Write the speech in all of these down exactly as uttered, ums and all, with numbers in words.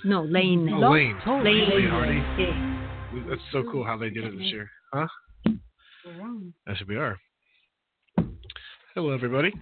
No, Lane. Oh, Lane. Oh, Lane. Lane Hardy. Yeah. That's so cool how they did it this year. Huh? We're wrong. Yes, we are. Hello, everybody.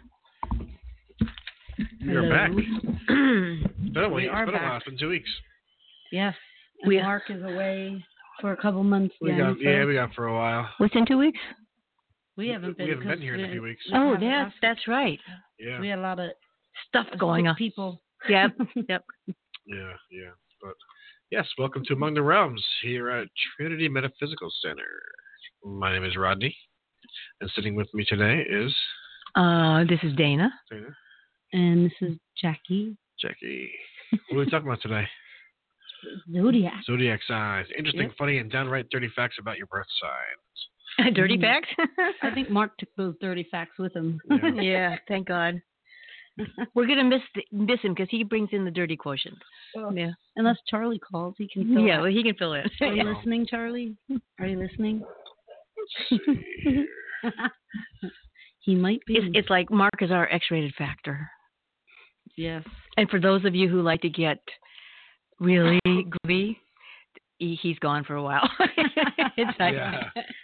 We Hello. are back. It's been a We week. are It's been a back. while. It's been two weeks. Yes. And We- Mark is away for a couple months We again. got, so yeah, we got for a while. Within two weeks? we haven't been. We haven't been 'cause here in a we- few weeks. we Oh, haven't that's, asked- that's right. Yeah, We had a lot of Stuff going sick on. people. Yep, yep. yeah, yeah. But yes, welcome to Among the Realms here at Trinity Metaphysical Center. My name is Rodney, and sitting with me today is Uh, this is Dana. Dana, And this is Jackie. Jackie. What are we talking about today? Zodiac. Zodiac signs. Interesting, Yep. funny, and downright dirty facts about your birth sign. Dirty Mm. facts? I think Mark took those dirty facts with him. Yeah. Yeah, thank God. We're going to miss the, miss him because he brings in the dirty quotient. Oh. Yeah, Unless Charlie calls, he can fill yeah, out. well, he can fill in. Are you listening, Charlie? Are you listening? Let's see here. He might be. It's, it's like Mark is our X-rated factor. Yes. And for those of you who like to get really groovy, he, he's gone for a while. It's like, Yeah.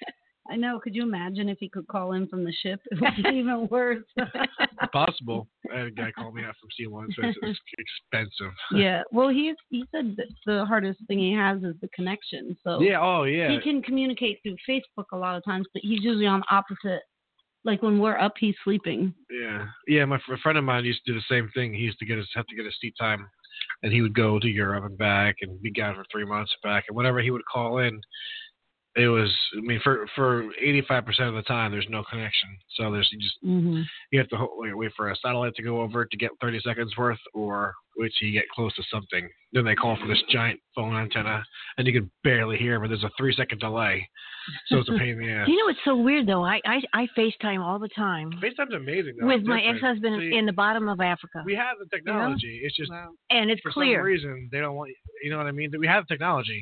I know. Could you imagine if he could call in from the ship? It would be even worse. Possible. I had a guy call me out from C one, so it's, it's expensive. Yeah. Well, he he said that the hardest thing he has is the connection. So Yeah, oh, yeah. he can communicate through Facebook a lot of times, but he's usually on the opposite. Like when we're up, he's sleeping. Yeah, yeah. My a friend of mine used to do the same thing. He used to get his have to get his seat time, and he would go to Europe and back, and be gone for three months back. And whenever he would call in, it was. I mean, for for eighty-five percent of the time, there's no connection. So there's you just Mm-hmm. you have to ho- wait, wait for a satellite to go over to get thirty seconds worth, or wait till you get close to something. Then they call for this giant phone antenna, and you can barely hear, but there's a three second delay. So it's a pain in the ass. you know what's so weird though? I I, I FaceTime all the time FaceTime's amazing. Though. with It's my different. ex-husband See, in the bottom of Africa, we have the technology. It's just Wow. and it's for clear. some reason they don't want. You know what I mean? We have technology.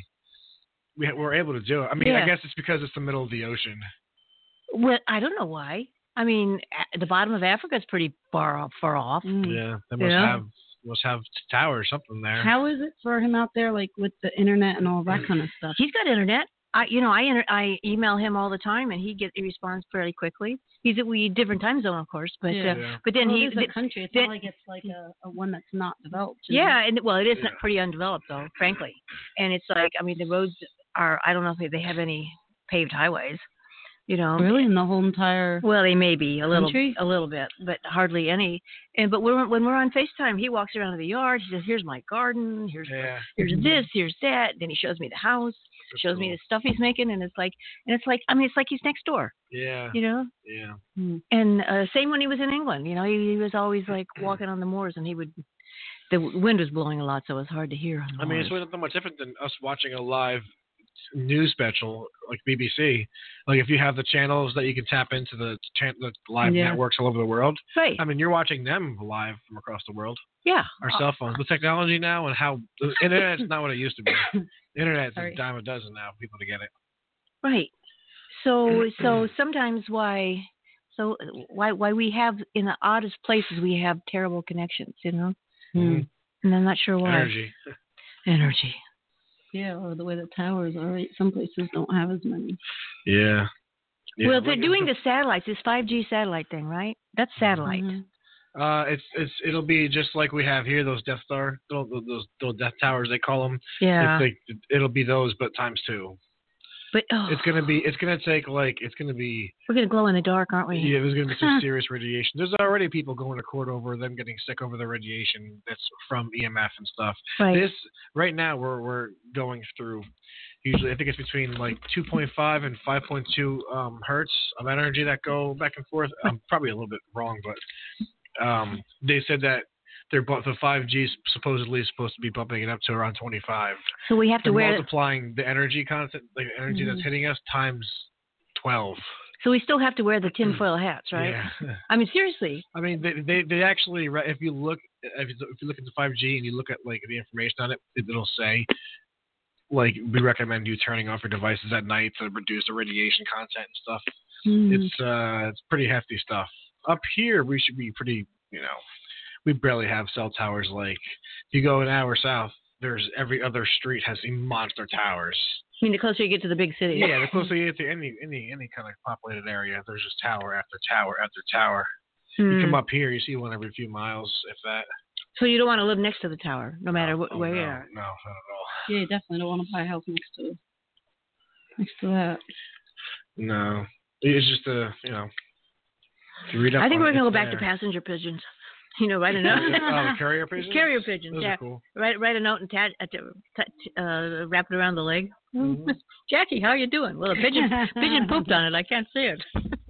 We ha- we're able to do it. I mean, Yeah. I guess it's because it's the middle of the ocean. Well, I don't know why. I mean, a- the bottom of Africa is pretty far off. Far off. Mm. Yeah, they must Yeah. have must have towers something there. How is it for him out there, like with the internet and all that kind of stuff? He's got internet. I, you know, I inter- I email him all the time, and he get he responds fairly quickly. He's at we different time zone, of course, but Yeah. uh, Yeah. but then well, he it is a th- country. It's then- not like it's like a, a one that's not developed. is yeah, it? and well, it is Yeah. not pretty undeveloped though, frankly. And it's like, I mean, the roads are. I don't know if they have any paved highways. You know, Really, in the whole entire. well, they may be a little, Country? a little bit, but hardly any. And but when we're, when we're on FaceTime, he walks around to the yard. He says, "Here's my garden. Here's Yeah. here's this. Here's that." Then he shows me the house. That's Shows me cool. the stuff he's making, and it's like, and it's like, I mean, it's like he's next door. Yeah. You know. Yeah. Hmm. And uh, same when he was in England. You know, he, he was always like walking on the moors, and he would. The wind was blowing a lot, so it was hard to hear. On the I mean, it's moors. really not much different than us watching a live news special like B B C. Like if you have the channels that you can tap into the, chan- the live Yeah. networks all over the world. right. I mean, you're watching them live from across the world. Yeah. Our cell phones, the technology now, and how the internet's not what it used to be. The internet's Sorry. a dime a dozen now for people to get it. Right. So so sometimes why so why why we have in the oddest places we have terrible connections, you know? Hmm. And I'm not sure why. Energy. Energy. Yeah, or the way the towers are. Right? Some places don't have as many. Yeah. Yeah, well, they're like, doing the satellites, this five G satellite thing, right? That's satellite. Mhm. Uh, it's it's it'll be just like we have here, those Death Star, those those, those Death Towers they call them. Yeah. It's like it'll be those, but times two. But oh, It's gonna be it's gonna take like it's gonna be we're gonna glow in the dark, aren't we? yeah. There's gonna be some serious radiation. There's already people going to court over them getting sick over the radiation that's from E M F and stuff. Right. This right now we're we're going through. Usually, I think it's between like two point five and five point two um, hertz of energy that go back and forth. I'm probably a little bit wrong, but um, they said that they're bu- the five G is supposedly supposed to be bumping it up to around twenty-five. So we have to They're wear. multiplying the energy content, like the energy that's Mhm. hitting us, times twelve. So we still have to wear the tinfoil hats, right? Yeah. I mean, seriously. I mean, they, they they actually re- if you look if you, if you look into five G and you look at like the information on it, it'll say like we recommend you turning off your devices at night to reduce the radiation content and stuff. Mhm. It's uh it's pretty hefty stuff. Up here we should be pretty, you know, we barely have cell towers. Like if you go an hour south, there's every other street has these monster towers. I mean, the closer you get to the big city. Yeah, the closer you get to any any any kind of populated area, there's just tower after tower after tower. Hmm. You come up here, you see one every few miles, if that. So you don't want to live next to the tower, no matter No, wh- oh, where no, you are. No, not at all. Yeah, you definitely don't want to buy a house next to next to that. No, it's just a you know. If you read up I think on we're it, gonna go it's back to there. passenger pigeons. You know, write a note. Oh, the carrier pigeons. Carrier pigeons. Those Yeah. are cool. Write write a note and tag, uh, t- uh, wrap it around the leg. Mhm. Jackie, how you doing? Well, a pigeon pigeon pooped on it. I can't see it.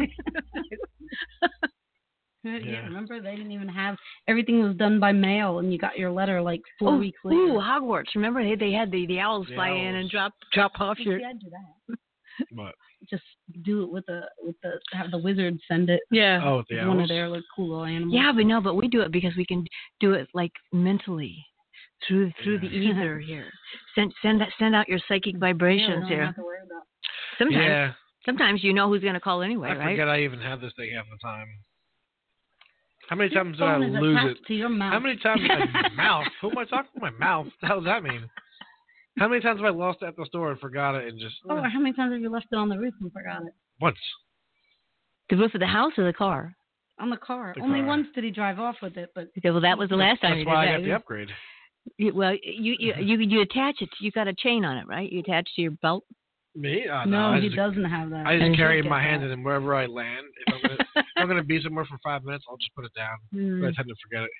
Yeah. Yeah. Remember they didn't even have everything was done by mail, and you got your letter like four oh, weeks later. Ooh, Hogwarts! Remember they they had the, the owls The fly in owls. and drop drop off You your. can't do that. But Just do it with the with the have the wizard send it. Yeah. oh, with the It's one of owls. their like cool little animals. Yeah, but no, but we do it because we can do it like mentally through through the Yeah. ether here. Send send that- send out your psychic Yeah, we vibrations don't here. have to worry about. Sometimes Yeah, sometimes you know who's gonna call anyway, I right? forget I even have this thing half the time. How many Your times did I phone is lose attached it? to your mouth. How many times my mouth? Who am I talking to? My mouth? What the hell does that mean? How many times have I lost it at the store and forgot it and just Oh, or how many times have you left it on the roof and forgot it? once? The roof of the house or the car? On the car. The Only car. once did he drive off with it, but Okay, well, that was the last time That's you why I did got that. the upgrade. You- well, you you you you attach it. You got a chain on it, right? You attach to your belt. Me? Uh, no, I he just, doesn't have that. I He just carry it should in my get hand that. and then wherever I land, if I'm gonna, if I'm gonna be somewhere for five minutes, I'll just put it down. Hmm. But I tend to forget it.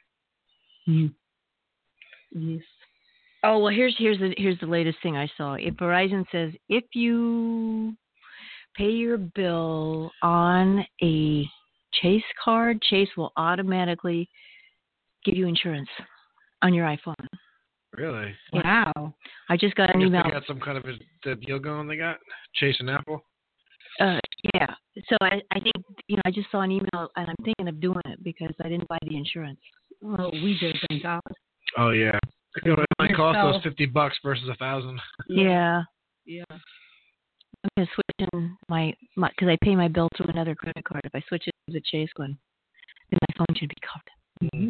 Yes. Oh well, here's here's the here's the latest thing I saw. If Verizon says if you pay your bill on a Chase card, Chase will automatically give you insurance on your iPhone. Really? Wow. I just got I an guess email. they got some kind of a, the deal going. They got Chase and Apple. Uh, yeah. So I I think you know I just saw an email and I'm thinking of doing it because I didn't buy the insurance. Oh, we did, thank God. Oh yeah. You know, it might cost Yourself. us fifty bucks versus a thousand. Yeah. Yeah. I'm gonna switch in my my because I pay my bill through another credit card. If I switch it to the Chase one, then my phone should be covered. Mm-hmm.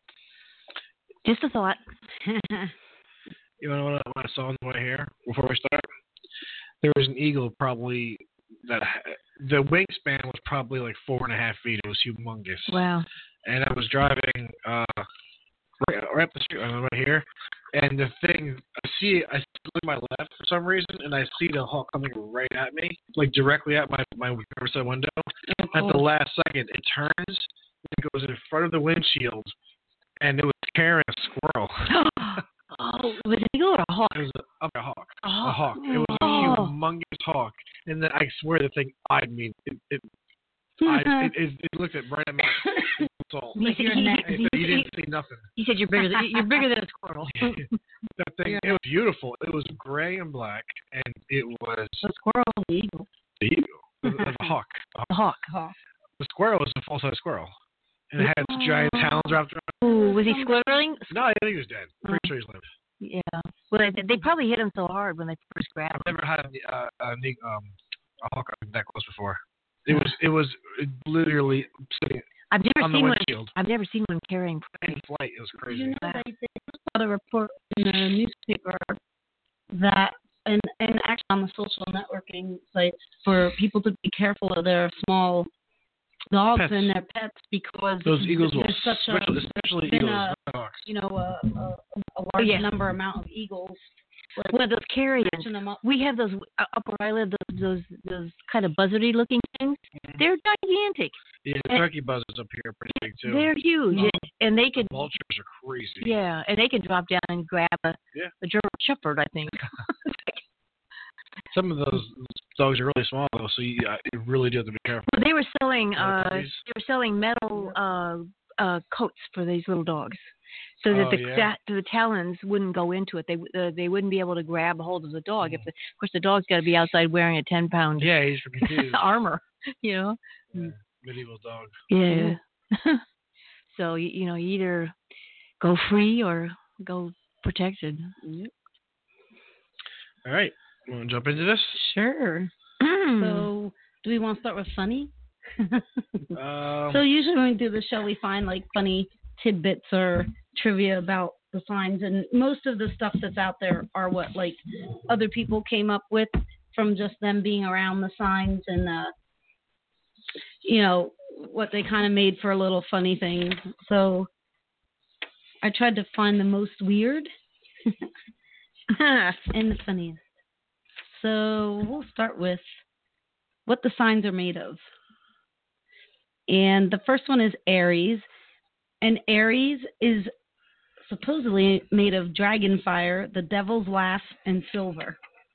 Just a thought. You know what I, what I saw on the way here before we start? There was an eagle probably that the wingspan was probably like four and a half feet. It was humongous. Wow. And I was driving uh, right, right up the street, uh, right here, and the thing I see, I look to my left for some reason, and I see the hawk coming right at me, like directly at my my driver's side window. Oh, At the cool. last second, it turns, and it goes in front of the windshield, and it was carrying a squirrel. Oh, was it an eagle or a hawk? It was a, a hawk. A A hawk. It was Oh. a humongous hawk, and then I swear the thing eyed me. It it, eyed, it, it, it looked at right at my soul. He, Like said- your he- neck. He he- said, you he- didn't see nothing. he said you're bigger than you're bigger than a squirrel. That thing, it was beautiful. It was gray and black, and it was The squirrel and the eagle. the eagle. It was a hawk. The hawk. Hawk. The squirrel was a full-size squirrel, and it had its giant talons wrapped around. Ooh, was he squirreling? No, I think he was dead. Pretty sure he's lived. Yeah. Well, they, they probably hit him so hard when they first grabbed I've him. never had a, uh, a, ne- um, a hawk that close before. It was it was literally sitting I've never on the seen one. windshield I've never seen one carrying prey. in flight. It was Did crazy. you know they, they just got a report in the newspaper that, and, and actually on the social networking sites, for people to be careful of their small dogs Pets. and their pets because Those eagles will, there's such a, especially, especially been eagles, a- not hawks. you know, a, a, a large yeah. number amount of eagles. Like, One of those carrions. snatching them up. We have those uh, up where I live. Those those, those kind of buzzardy looking things. They're gigantic. Yeah, the turkey buzzards up here are pretty big too. They're huge, Oh. and they could. Vultures are crazy. Yeah, and they can drop down and grab a, Yeah. a German Shepherd, I think. Some of those dogs are really small though, so you, uh, you really do have to be careful. But they were selling Little uh puppies? they were selling metal uh uh coats for these little dogs, so that Oh, the yeah. that the talons wouldn't go into it. They uh, they wouldn't be able to grab a hold of the dog. If the, of course the dog's got to be outside wearing a ten pound Yeah, he's confused. armor, you know. Yeah, medieval dog. Yeah. So you, you know you either go free or go protected. Yep. All right, want to jump into this? Sure. So, do we want to start with funny? Um, So usually when we do the show, we find like funny tidbits or trivia about the signs, and most of the stuff that's out there are what like other people came up with from just them being around the signs, and uh, you know what they kind of made for a little funny thing. So I tried to find the most weird and the funniest. So we'll start with what the signs are made of. And the first one is Aries. And Aries is supposedly made of dragon fire, the devil's laugh, and silver.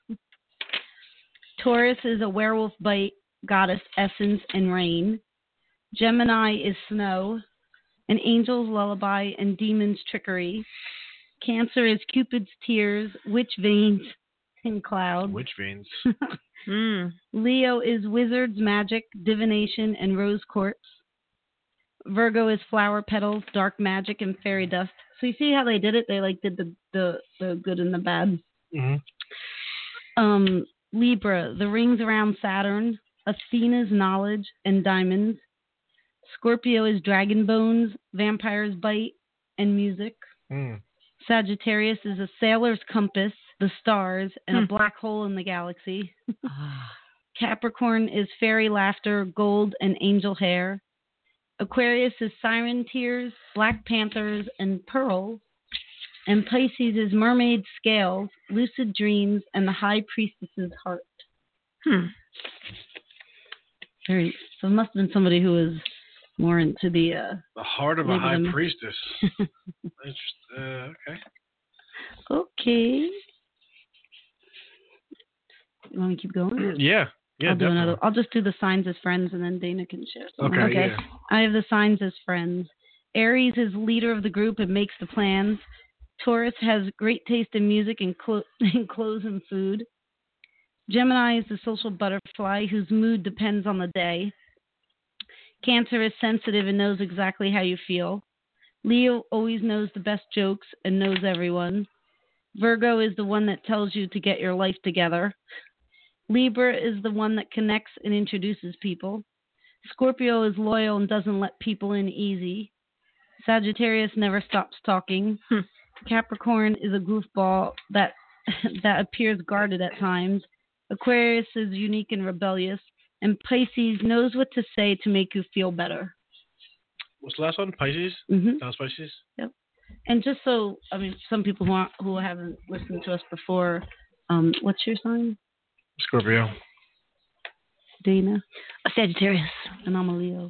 Taurus is a werewolf bite, goddess essence, and rain. Gemini is snow, an angel's lullaby, and demon's trickery. Cancer is Cupid's tears, witch veins, and clouds. Witch veins. Mm. Leo is wizard's magic, divination, and rose quartz. Virgo is flower petals, dark magic, and fairy dust. So you see how they did it? They like did the the, the good and the bad. Mm-hmm. Um, Libra, the rings around Saturn, Athena's knowledge, and diamonds. Scorpio is dragon bones, vampire's bite, and music. Mm. Sagittarius is a sailor's compass, the stars, and Hmm. a black hole in the galaxy. Capricorn is fairy laughter, gold, and angel hair. Aquarius is siren tears, black panthers, and pearls. And Pisces is mermaid scales, lucid dreams, and the high priestess's heart. Hmm. Very, so it must have been somebody who was more into the... Uh, The heart of a Maybe high them. priestess. Interest- uh, okay. okay. You want me to keep going? Yeah. Yeah, I'll do definitely. another. I'll just do the signs as friends, and then Dana can share something. Okay, Okay. yeah. I have the signs as friends. Aries is leader of the group and makes the plans. Taurus has great taste in music and, clo- and clothes and food. Gemini is the social butterfly whose mood depends on the day. Cancer is sensitive and knows exactly how you feel. Leo always knows the best jokes and knows everyone. Virgo is the one that tells you to get your life together. Libra is the one that connects and introduces people. Scorpio is loyal and doesn't let people in easy. Sagittarius never stops talking. Hmm. Capricorn is a goofball that that appears guarded at times. Aquarius is unique and rebellious. And Pisces knows what to say to make you feel better. What's the last one? Pisces? Mm-hmm. That was Pisces? And just so, I mean, some people who aren't, who haven't listened to us before, um, what's your sign? Scorpio. Dana? A Sagittarius. And I'm a Leo.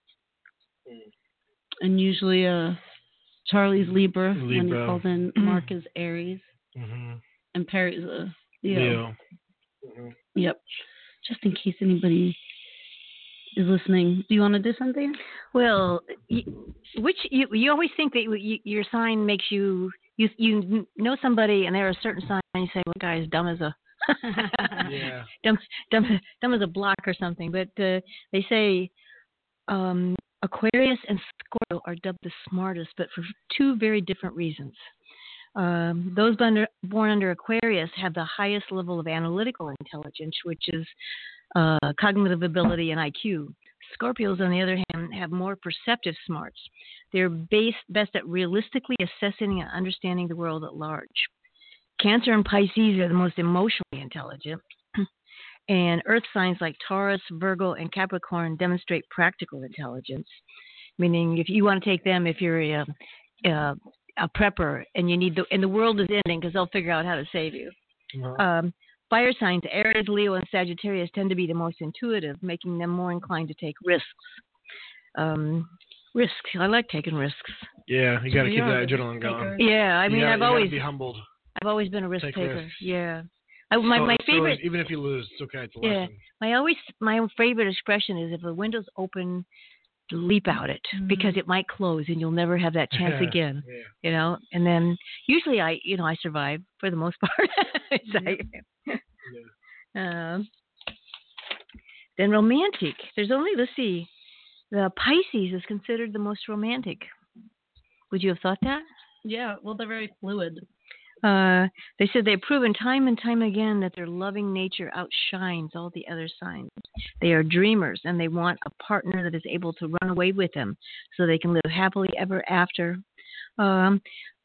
And usually uh, Charlie's Libra, when he Libra. calls in. Mark is Aries. Mm-hmm. And Perry's a Leo. Leo. Mm-hmm. Yep. Just in case anybody is listening. Do you want to do something? Well, you, which you you always think that you, your sign makes you you you know somebody and they're a certain sign and you say, well, guy is dumb as a Yeah. dumb dumb dumb as a block or something. But uh, they say um, Aquarius and Scorpio are dubbed the smartest, but for two very different reasons. Um, those under, born under Aquarius have the highest level of analytical intelligence, which is uh, cognitive ability and I Q. Scorpios, on the other hand, have more perceptive smarts. They're based, best at realistically assessing and understanding the world at large. Cancer and Pisces are the most emotionally intelligent. And earth signs like Taurus, Virgo, and Capricorn demonstrate practical intelligence, meaning if you want to take them, if you're a, a, a prepper and you need the, and the world is ending because they'll figure out how to save you. Uh-huh. Um, fire signs, Aries, Leo, and Sagittarius tend to be the most intuitive, making them more inclined to take risks. Um, risks. I like taking risks. Yeah, you got to We keep are that the adrenaline going. takers. Yeah, I You mean, gotta- I've you gotta always, be humbled. I've always been a risk Take taker. risks. Yeah. I, my So- my so favorite. even if you lose, it's okay. It's a Yeah. lesson. My always my favorite expression is if the window's open, leap out it Mhm. because it might close and you'll never have that chance Yeah, again. yeah. You know, and then usually I you know I survive for the most part. It's like- um, then romantic. There's only let's see, the Pisces is considered the most romantic. Would you have thought that? Yeah, well, they're very fluid. Uh, they said they've proven time and time again that their loving nature outshines all the other signs. They are dreamers and they want a partner that is able to run away with them so they can live happily ever after. Um,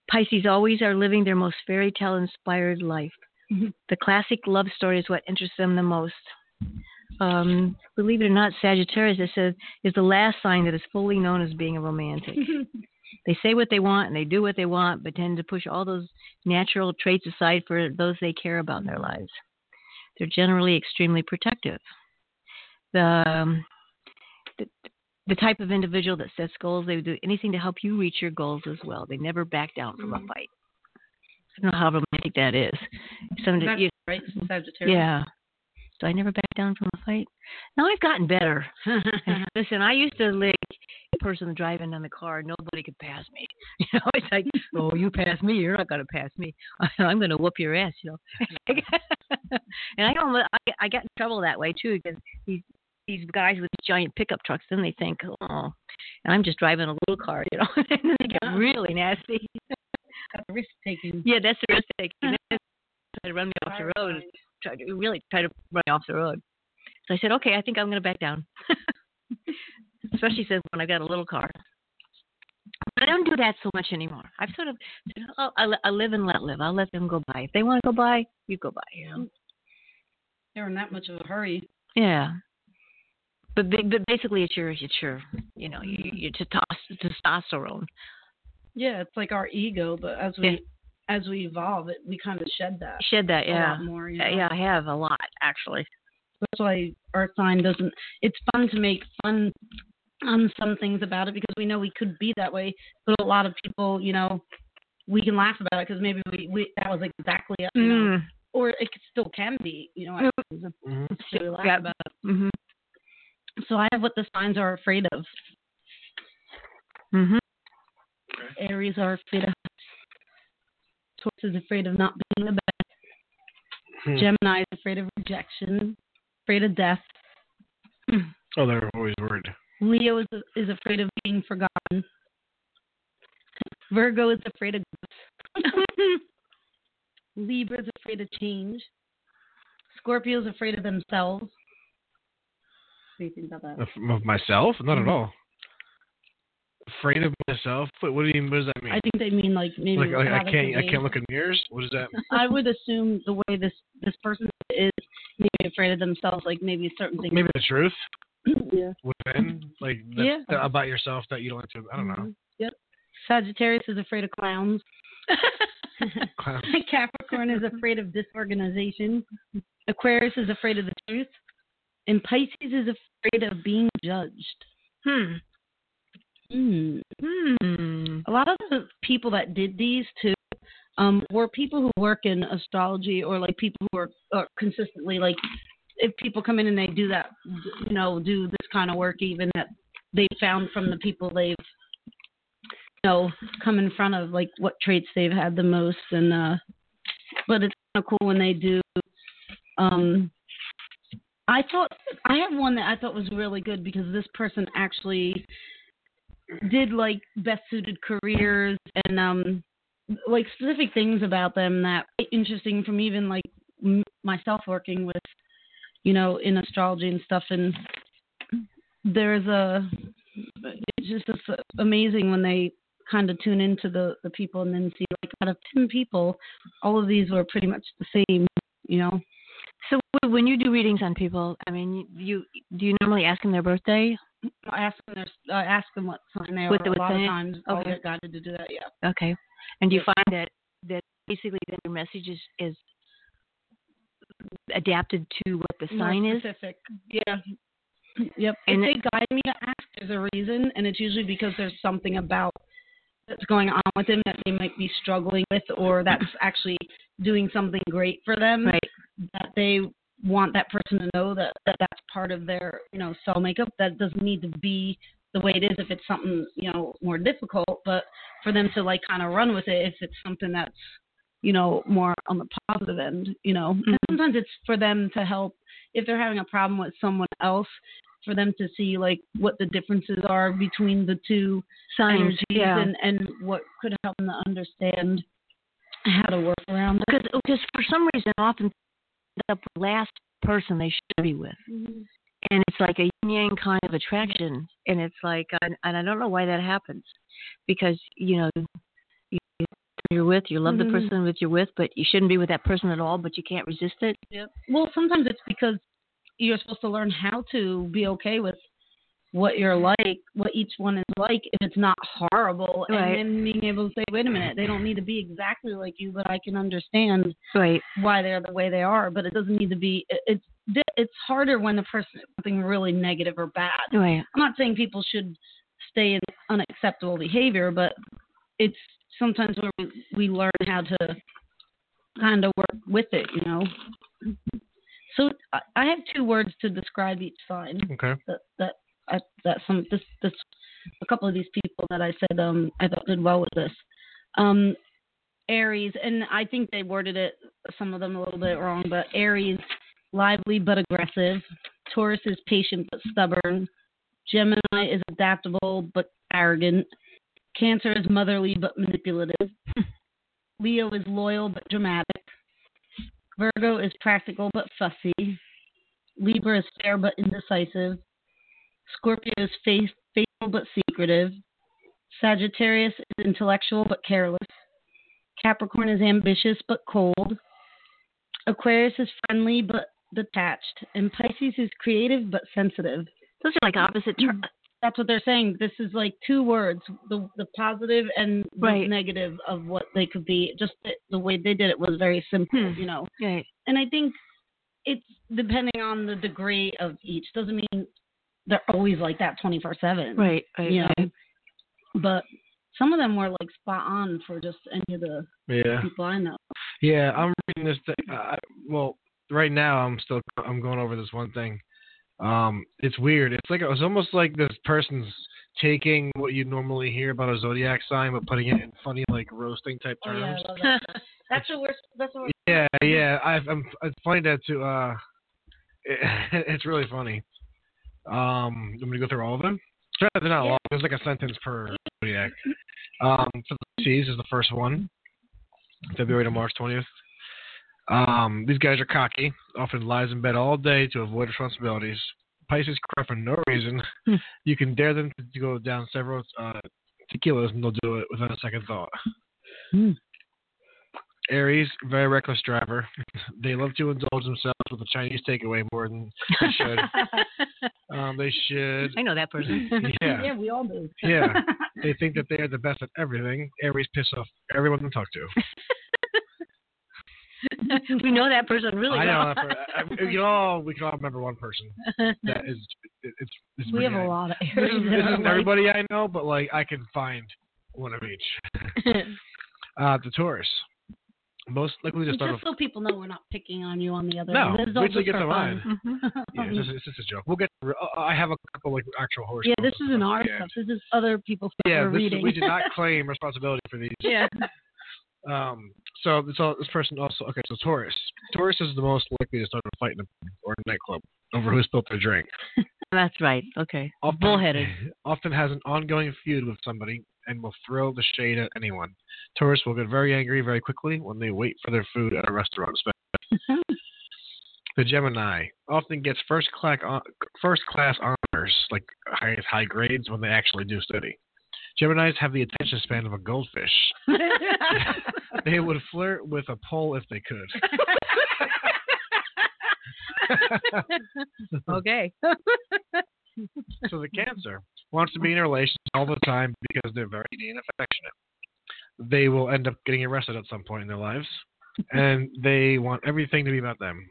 Pisces always are living their most fairy tale inspired life. Mhm. The classic love story is what interests them the most. Um, believe it or not, Sagittarius, it says, is the last sign that is fully known as being a romantic. They say what they want and they do what they want, but tend to push all those natural traits aside for those they care about in their lives. They're generally extremely protective. The, um, the the type of individual that sets goals, they would do anything to help you reach your goals as well. They never back down from a fight. I don't know how romantic that is. Some, That's you, right, Sagittarius. yeah. So I never back down from a fight. Now I've gotten better. Listen, I used to like a person driving in the car, nobody could pass me. You know, it's like, oh, you pass me, you're not gonna pass me. I'm gonna whoop your ass, you know. And I don't. I, I got in trouble that way too because these these guys with giant pickup trucks, then they think, oh, and I'm just driving a little car, you know, and then they get really nasty. Risk taking. Yeah, that's the risk taking. Try to run me off the road. Try to really try to run me off the road. So I said, okay, I think I'm going to back down. Especially since when I got a little car. But I don't do that so much anymore. I've sort of said, oh, I, I live and let live. I'll let them go by. If they want to go by, you go by. You know. They're in that much of a hurry. Yeah. But but basically, it's your it's your you know your, your testosterone. Yeah, it's like our ego, but as we Yeah. as we evolve, it we kind of shed that. Shed that, yeah. A lot more. You know? Yeah, I have a lot actually. That's why our sign doesn't. It's fun to make fun on some things about it because we know we could be that way, but a lot of people, you know, we can laugh about it because maybe we, we that was exactly it, you know, Mm. or it still can be, you know. Mm-hmm. So we laugh Yeah. about it. Mhm. So I have what the signs are afraid of. Mhm. Aries are afraid of. Taurus is afraid of not being the best. Hmm. Gemini is afraid of rejection, afraid of death. Oh, they're always worried. Leo is is afraid of being forgotten. Virgo is afraid of ghosts. Libra is afraid of change. Scorpio is afraid of themselves. What do you think about that? Of, of myself? Not Mhm. at all. Afraid of myself? What, what do you? What does that mean? I think they mean like maybe like, like how I they can't. could I be. can't look in mirrors. What does that mean? I would assume the way this this person is maybe afraid of themselves, like maybe certain things. Maybe the truth Yeah. within, like that's Yeah. that about yourself that you don't like to. I don't know. Mhm. Yep. Sagittarius is afraid of clowns. Clowns. Capricorn is afraid of disorganization. Aquarius is afraid of the truth. And Pisces is afraid of being judged. Hmm. Hmm. Hmm. A lot of the people that did these too um, were people who work in astrology or like people who are, are consistently like if people come in and they do that, you know, do this kind of work even that they found from the people they've you know come in front of like what traits they've had the most and uh, but it's kind of cool when they do. Um, I thought I have one that I thought was really good because this person actually did like best suited careers and um like specific things about them that were interesting from even like m- myself working with you know in astrology and stuff and there's a it's just it's amazing when they kind of tune into the the people and then see like out of ten people all of these were pretty much the same you know. So when you do readings on people, I mean, you do you normally ask them their birthday? I ask them their, I ask them what sign they are. What the- a what lot sign? of times I'll Okay. get guided to do that. Yeah. Okay. And do you Yes. find that that basically that your message is, is adapted to what the More sign is? specific. Yeah. Yep. And if they guide me to ask, there's a reason, and it's usually because there's something about that's going on with them that they might be struggling with, or that's actually doing something great for them. Right. That they want that person to know that, that that's part of their, you know, cell makeup. That doesn't need to be the way it is if it's something, you know, more difficult, but for them to like kind of run with it if it's something that's, you know, more on the positive end, you know. Mm-hmm. And sometimes it's for them to help if they're having a problem with someone else, for them to see like what the differences are between the two Signs, energies yeah. and, and what could help them to understand how to work around it. Because because for some reason often the last person they should be with. Mm-hmm. And it's like a yin yang kind of attraction, and it's like, and, and I don't know why that happens, because you know, you you're with, you love Mhm. the person with you're with, but you shouldn't be with that person at all, but you can't resist it. Yep. Well, sometimes it's because you're supposed to learn how to be okay with what you're like, what each one is like, if it's not horrible, Right. and then being able to say, wait a minute, they don't need to be exactly like you, but I can understand Right. why they're the way they are. But it doesn't need to be. it- It's it's harder when the person is something really negative or bad. Right. I'm not saying people should stay in unacceptable behavior, but it's sometimes where we, we learn how to kind of work with it, you know. So I, I have two words to describe each sign. Okay. That that I, that some this this a couple of these people that I said um I thought did well with this. Um, Aries, and I think they worded it, some of them a little bit wrong, but Aries, lively but aggressive. Taurus is patient but stubborn. Gemini is adaptable but arrogant. Cancer is motherly but manipulative. Leo is loyal but dramatic. Virgo is practical but fussy. Libra is fair but indecisive. Scorpio is faith, faithful but secretive. Sagittarius is intellectual but careless. Capricorn is ambitious but cold. Aquarius is friendly but detached. And Pisces is creative but sensitive. Those are like opposite terms. That's what they're saying. This is like two words, the the positive and the Right. negative of what they could be. Just the, the way they did it was very simple, Hmm. you know. Right. And I think it's depending on the degree of each. Doesn't mean they're always like that twenty-four seven. Right. Right. You know, Right. but some of them were like spot on for just any of the Yeah. people I know. Yeah, I'm reading this thing. Uh, well, right now I'm still I'm going over this one thing. Um, it's weird. It's like it's almost like this person's taking what you normally hear about a zodiac sign, but putting it in funny, like roasting type Oh yeah, terms. I love that. stuff. That's what we're. That's what. We're, Yeah, yeah. I've, I'm. It's funny that to. Uh, it, it's really funny. Um, I'm gonna go through all of them. Sure, they're not Yeah. long. There's like a sentence per zodiac. Um, so the Pisces is the first one. February to March twentieth. Um, these guys are cocky, often lies in bed all day to avoid responsibilities. Pisces cry for no reason. Hmm. You can dare them to go down several uh, tequilas and they'll do it without a second thought. Hmm. Aries, very reckless driver. They love to indulge themselves with a Chinese takeaway more than they should. um, they should. I know that person. Yeah. yeah, we all do. Yeah. They think that they are the best at everything. Aries piss off everyone they talk to. We know that person really I well. know. That per- I, you know, we can all remember one person that is. It, it's. it's we have pretty a nice. lot of This Aries. is, in this our isn't life. everybody I know, but like I can find one of each. Uh, the Taurus, most likely to start Just with. so people know we're not picking on you on the other No, end. This is all wait till you just get for to fun. mine. Yeah, it's just, it's just a joke. We'll get. To, uh, I have a couple like actual horoscopes. Yeah, this and isn't stuff our at the stuff. end. This is other people's stuff Yeah, we're this is, reading. we do not claim responsibility for these. Yeah. Um. So this all this person also okay. So Taurus. Taurus is the most likely to start a fight in a or a nightclub over who spilled their drink. That's right. Okay. Often, Bullheaded. Often has an ongoing feud with somebody and will throw the shade at anyone. Taurus will get very angry very quickly when they wait for their food at a restaurant. The Gemini often gets first class first class honors, like high high grades when they actually do study. Geminis have the attention span of a goldfish. They would flirt with a pole if they could. Okay. So the Cancer wants to be in a relationship all the time because they're very needy and affectionate. They will end up getting arrested at some point in their lives, and they want everything to be about them.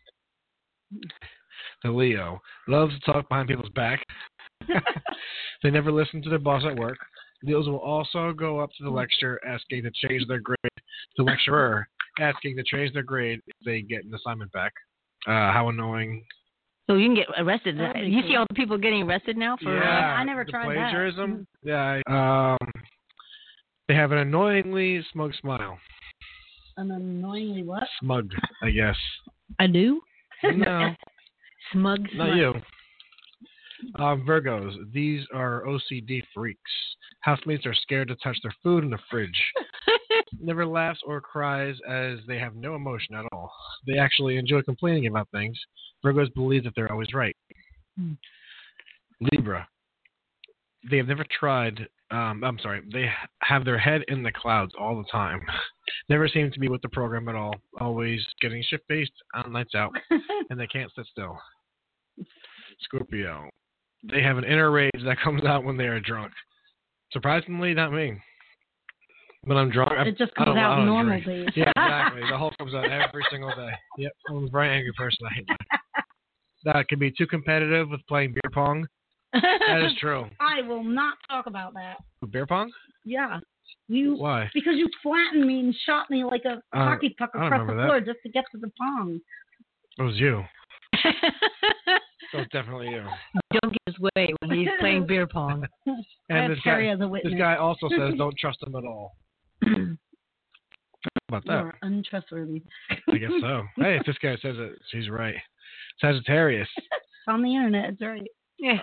The Leo loves to talk behind people's back. They never listen to their boss at work. Leos will also go up to the lecturer asking to change their grade. The lecturer asking to change their grade if they get an assignment back. Uh, how annoying. So you can get arrested. That'd be You cool. see all the people getting arrested now for. yeah, I never the tried that. plagiarism. Yeah. I- Um, they have an annoyingly smug smile. An annoyingly what? Smug, I guess. I do. No, Smug. not smug. you. Um, Virgos. These are O C D freaks. Housemates are scared to touch their food in the fridge. Never laughs or cries as they have no emotion at all. They actually enjoy complaining about things. Virgos believe that they're always right. Hmm. Libra. They have never tried Um, I'm sorry. They have their head in the clouds all the time. Never seem to be with the program at all. Always getting shift-based on nights out, and they can't sit still. Scorpio. They have an inner rage that comes out when they are drunk. Surprisingly, not me. When I'm drunk, I, It just I comes don't, I out don't normal drink. days. Yeah, exactly. The whole comes out every single day. Yep, I'm a very angry person. I hate that. That could be too competitive with playing beer pong. That is true. I will not talk about that. Beer pong? Yeah. You Why? Because you flattened me and shot me like a Uh, hockey puck I don't across the remember floor just to get to the pong. It was you. It was definitely you. Don't get his way when he's playing beer pong. I And have this Terry guy, as a witness. this guy also says don't trust him at all. How about You that? are untrustworthy. I guess so. Hey, if this guy says it, he's right. Sagittarius. It's on the internet. It's right. Yeah.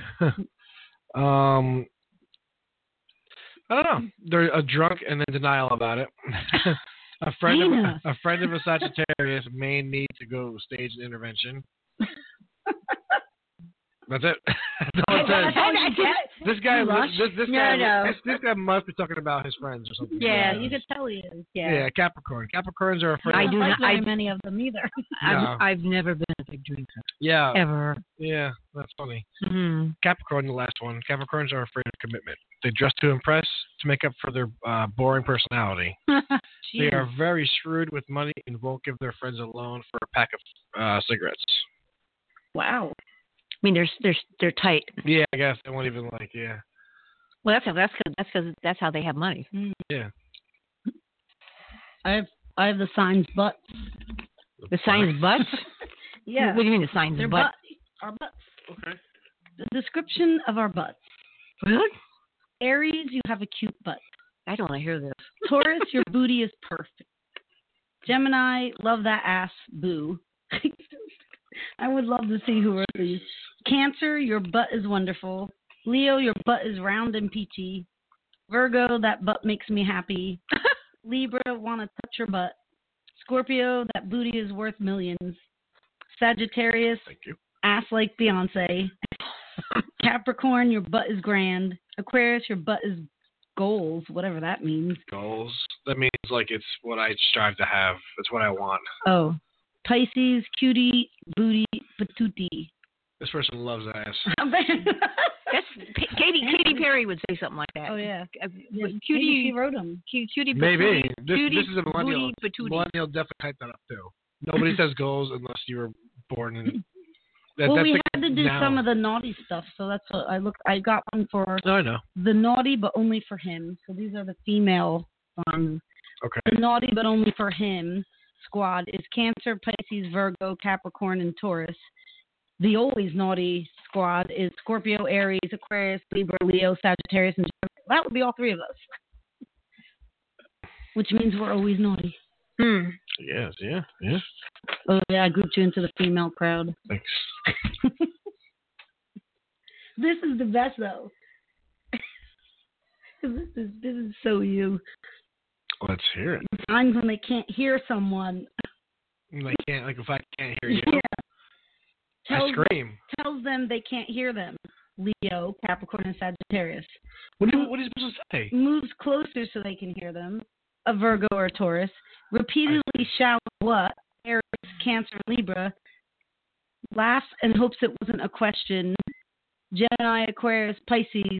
um, I don't know. They're a drunk and in denial about it. a friend of Heinous. a friend of a Sagittarius may need to go stage an intervention. That's it. That's all it says. That's all you get? This guy, Rush? this, this No, guy, no. This, this guy must be talking about his friends or something. Yeah, Yeah, you could tell he is. Yeah. Yeah, Capricorn. Capricorns are afraid. I of- do don't not- like very I- many of them either. No. I've, I've never been a big drinker. Yeah, Ever. yeah, that's funny. Mm-hmm. Capricorn, the last one. Capricorns are afraid of commitment. They dress to impress to make up for their uh, boring personality. They are very shrewd with money and won't give their friends a loan for a pack of uh, cigarettes. Wow. I mean, they're they're they're tight. Yeah, I guess they won't even like. Yeah, Well, that's how that's cause, that's because that's how they have money. yeah. I have I have the signs butts. The signs butts. Yeah. What do you mean the signs They're butt? butt. Our butts. Okay. The description of our butts. Really? Aries, you have a cute butt. I don't want to hear this. Taurus, your booty is perfect. Gemini, love that ass, boo. I would love to see who wrote these. Cancer, your butt is wonderful. Leo, your butt is round and peachy. Virgo, that butt makes me happy. Libra, want to touch your butt. Scorpio, that booty is worth millions. Sagittarius, Thank you. ass like Beyonce. Capricorn, your butt is grand. Aquarius, your butt is goals, whatever that means. Goals. That means like it's what I strive to have. It's what I want. Oh. Pisces, cutie, booty, patootie. This person loves ass. That's P- Katy Katy Perry would say something like that. Oh, yeah. Uh, Yeah, cutie, maybe she wrote them. cu- cutie, Maybe. patootie, This, cutie, this is a millennial. booty, patootie. Millennial definitely typed that up too. Nobody says goals unless you were born in. That, Well, that's we the- had to do now. some of the naughty stuff, so that's what I looked. I got one for No, I know. the naughty, but only for him. So these are the female ones. Okay. The naughty, but only for him squad is Cancer, Pisces, Virgo, Capricorn, and Taurus. The always naughty squad is Scorpio, Aries, Aquarius, Libra, Leo, Sagittarius, and Gemini. That would be all three of us. Which means we're always naughty. Hmm. Yes. Yeah. Yeah. Oh, yeah, I grouped you into the female crowd. Thanks. This is the best, though. this is this is so you. Let's hear it. Times when they can't hear someone. They can't. Like if I can't hear you, Yeah. I Tells, scream. tells them they can't hear them. Leo, Capricorn, and Sagittarius. What do you, what are you supposed to say? Moves closer so they can hear them. A Virgo or a Taurus. Repeatedly shouts what? Aries, Cancer, Libra. Laughs and hopes it wasn't a question. Gemini, Aquarius, Pisces.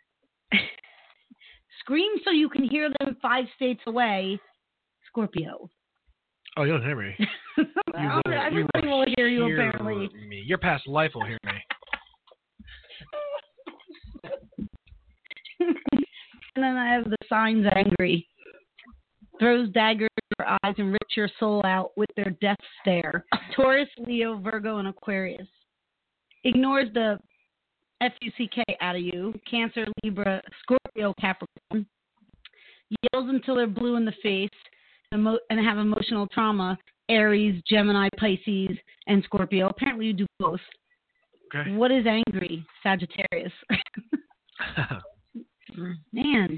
Scream so you can hear them five states away. Scorpio. Oh, you don't hear me. You will- you Everybody will hear you, hear apparently. Me. Your past life will hear me. And then I have the signs angry. Throws daggers in your eyes and rips your soul out with their death stare. Taurus, Leo, Virgo, and Aquarius. Ignores the F U C K out of you. Cancer, Libra, Scorpio, Capricorn. Yells until they're blue in the face emo- and have emotional trauma. Aries, Gemini, Pisces, and Scorpio. Apparently you do both. Okay. What is angry? Sagittarius. Man.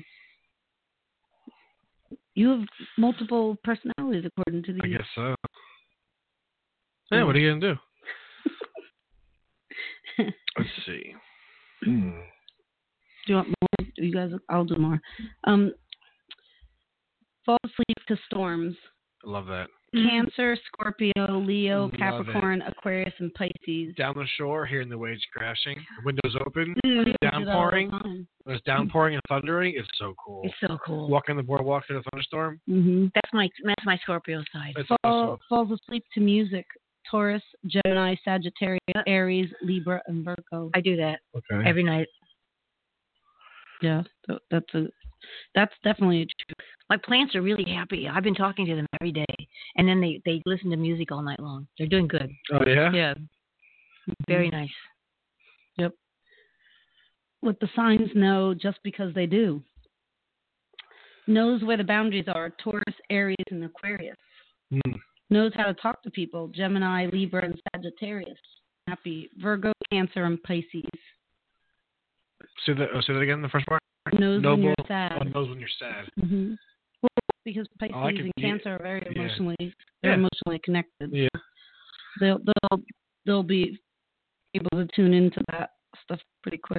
You have multiple personalities according to these. I guess so. Yeah, what are you gonna do? Let's see. Hmm. Do you want more? Do you guys? I'll do more. Um, fall asleep to storms. I love that. Cancer, Scorpio, Leo, Love Capricorn, Aquarius, and Pisces. Down the shore, hearing the waves crashing, windows open, Mm, downpouring. When it's downpouring and thundering, it's so cool. It's so cool. Walking the boardwalk in a thunderstorm. Mm-hmm. That's my that's my Scorpio side. It's Fall, awesome. falls asleep to music. Taurus, Gemini, Sagittarius, Aries, Libra, and Virgo. I do that Okay. every night. Yeah, so that's a that's definitely a truth. My plants are really happy. I've been talking to them every day, and then they, they listen to music all night long. They're doing good. Oh yeah. Yeah, very nice. Yep. What the signs know just because they do. Knows where the boundaries are. Taurus, Aries, and Aquarius. Mm. Knows how to talk to people. Gemini, Libra, and Sagittarius. Happy. Virgo, Cancer, and Pisces. Say that. Oh, say that again. The first part. Knows Noble, when you're sad. Oh, knows when you're sad. Mm-hmm. Well, because Pisces Oh, I can- and Cancer are very yeah. emotionally, they're Yeah. emotionally connected. Yeah. They'll they'll they'll be able to tune into that stuff pretty quick.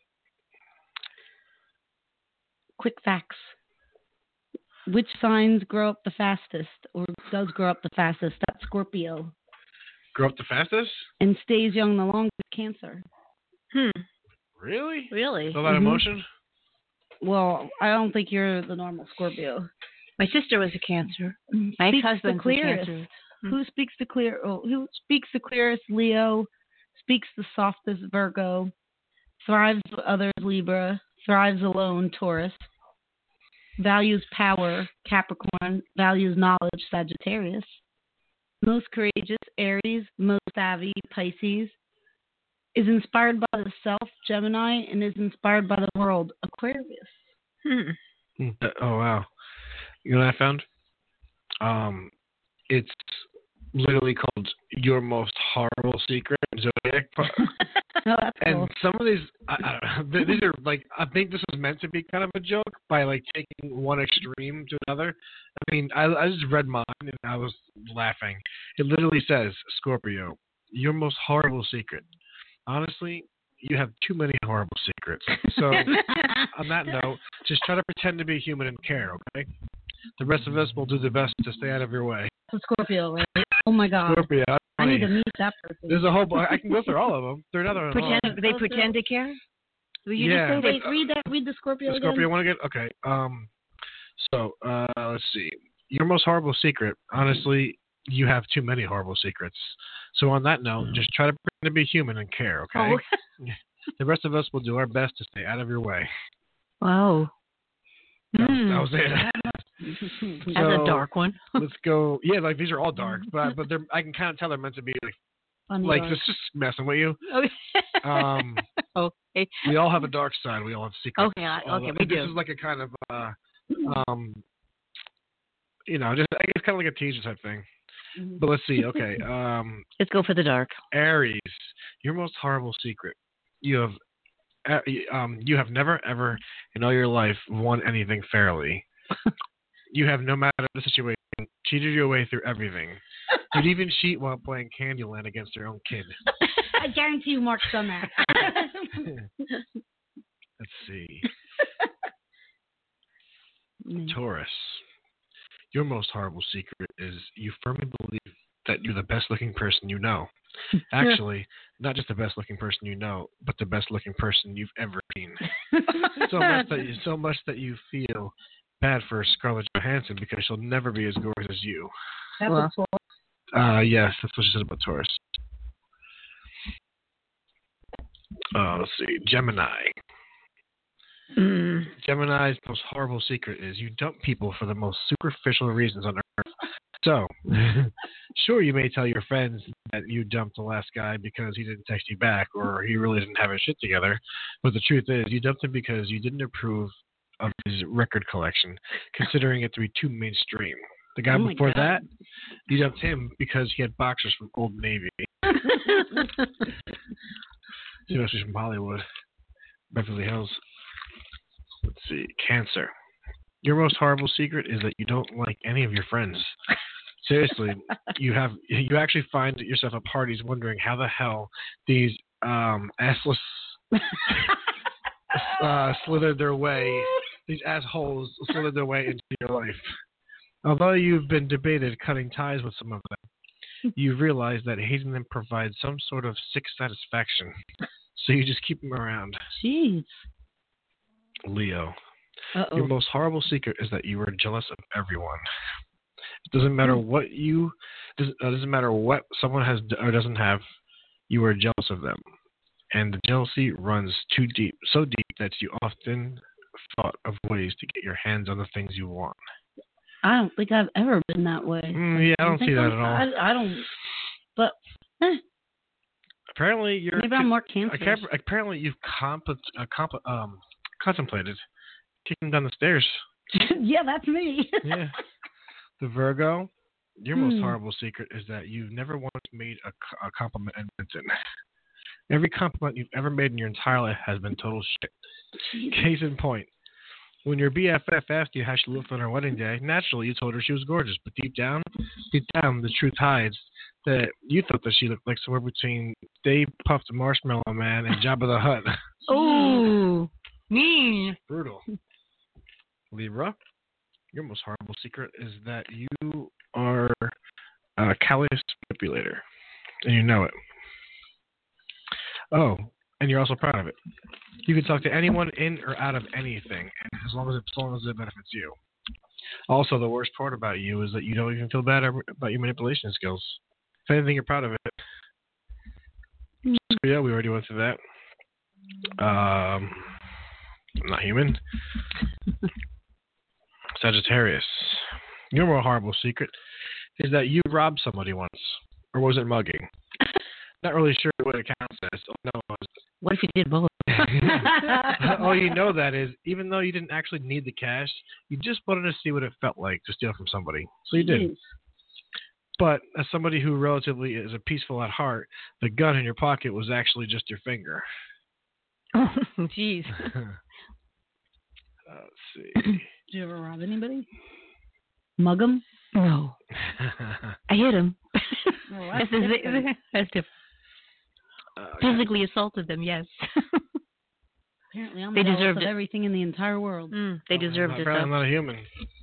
Quick facts. Which signs grow up the fastest, or does grow up the fastest? That's Scorpio. Grow up the fastest? And stays young the longest. Cancer. Hmm. Really? Really? All that Mhm. emotion? Well, I don't think you're the normal Scorpio. My sister was a Cancer. My Speaks the ex-husband's a clearest. Cancer. Hmm. Who speaks the clear? Oh, who speaks the clearest? Leo. Speaks the softest? Virgo. Thrives with others? Libra. Thrives alone? Taurus. Values power? Capricorn. Values knowledge? Sagittarius. Most courageous? Aries. Most savvy? Pisces. Is inspired by the self? Gemini. And is inspired by the world? Aquarius. Hmm. Hmm. Uh, Oh wow. You know what I found? Um, it's literally called "Your Most Horrible Secret" Zodiac. Pro- Oh, that's and cool. some of these, I, I, don't know, these are like, I think this was meant to be kind of a joke by like taking one extreme to another. I mean, I, I just read mine and I was laughing. It literally says, Scorpio, your most horrible secret. Honestly, you have too many horrible secrets. So, on that note, just try to pretend to be human and care, okay? The rest of us will do the best to stay out of your way. That's a Scorpio, right? Oh my God. Scorpio, that's I need funny. to meet that person. There's a whole. bu- I can go through all of them. They're another. Pretend they Oh, pretend to care. Will you Yeah. just say Wait, read that. Read the Scorpio The again. Scorpio want to get okay. Um, so uh, let's see. Your most horrible secret. Honestly, you have too many horrible secrets. So on that note, just try to pretend to be human and care. Okay. Oh. The rest of us will do our best to stay out of your way. Wow. That was, Hmm. that was it. That's So, a dark one. Let's go. Yeah, like these are all dark, but but they're I can kind of tell they're meant to be like Funny like dog. just just messing with you. Okay. Um, okay. we all have a dark side. We all have secrets. Okay, I- All okay, the- we this do. is like a kind of uh, um, you know, just I guess kind of like a teaser type thing. Mhm. But let's see. Okay, um, Let's go for the dark. Aries, your most horrible secret. You have, uh, um, you have never ever in all your life won anything fairly. You have, no matter the situation, cheated your way through everything. You'd even cheat while playing Candyland against your own kid. I guarantee you Mark's done that. Let's see. Mm. Taurus, your most horrible secret is you firmly believe that you're the best looking person you know. Actually, not just the best looking person you know, but the best looking person you've ever seen. So much that you, so much that you feel bad for Scarlett Johansson because she'll never be as gorgeous as you. That's Well. cool. Uh, yes, that's what she said about Taurus. Uh, let's see, Gemini. Mm. Gemini's most horrible secret is you dump people for the most superficial reasons on earth. So, sure, you may tell your friends that you dumped the last guy because he didn't text you back or he really didn't have his shit together. But the truth is, you dumped him because you didn't approve of his record collection, considering it to be too mainstream. The guy Oh my before God. that, you dumped him because he had boxers from Old Navy. He must be from Hollywood, Beverly Hills. Let's see, Cancer. Your most horrible secret is that you don't like any of your friends. Seriously, you have you actually find yourself at parties wondering how the hell these um, assless uh, slithered their way. These assholes slithered their way into your life. Although you've been debated cutting ties with some of them, you realize that hating them provides some sort of sick satisfaction. So you just keep them around. Jeez. Leo. Uh-oh. Your most horrible secret is that you are jealous of everyone. It doesn't matter what you, doesn't, uh, doesn't matter what someone has or doesn't have, you are jealous of them. And the jealousy runs too deep, so deep that you often thought of ways to get your hands on the things you want. I don't think I've ever been that way. Mm, yeah, I don't see that at all. I, I don't, but eh, apparently you're. Maybe I'm more cancerous. Apparently you've comp, uh, comp, um, contemplated kicking down the stairs. Yeah, that's me. Yeah. The Virgo, your most Hmm. horrible secret is that you've never once made a, a compliment admitted. Every compliment you've ever made in your entire life has been total shit. Jesus. Case in point, when your B F F asked you how she looked on her wedding day, naturally you told her she was gorgeous, but deep down, deep down, the truth hides that you thought that she looked like somewhere between Stay Puft Marshmallow Man and Jabba the Hutt. Oh, mean. Brutal. Libra, your most horrible secret is that you are a callous manipulator, and you know it. Oh, and you're also proud of it. You can talk to anyone in or out of anything, as long as, it, as long as it benefits you. Also, the worst part about you is that you don't even feel bad about your manipulation skills. If anything, you're proud of it. So, yeah, we already went through that. Um, I'm not human. Sagittarius, your more horrible secret is that you robbed somebody once, or was it mugging? Not really sure what it counts as. Oh, no, it was... What if you did both? All you know that is, even though you didn't actually need the cash, you just wanted to see what it felt like to steal from somebody. So you did. Jeez. But as somebody who relatively is a peaceful at heart, the gun in your pocket was actually just your finger. Oh, jeez. uh, let's see. Did you ever rob anybody? Mug them? No. I hit him. Oh, that's that's that's different. that's different. Uh, Physically assaulted them, yes. Apparently, I'm They jealous deserved of it. everything in the entire world. Mm, they deserved I'm it, apparently though. I'm not a human.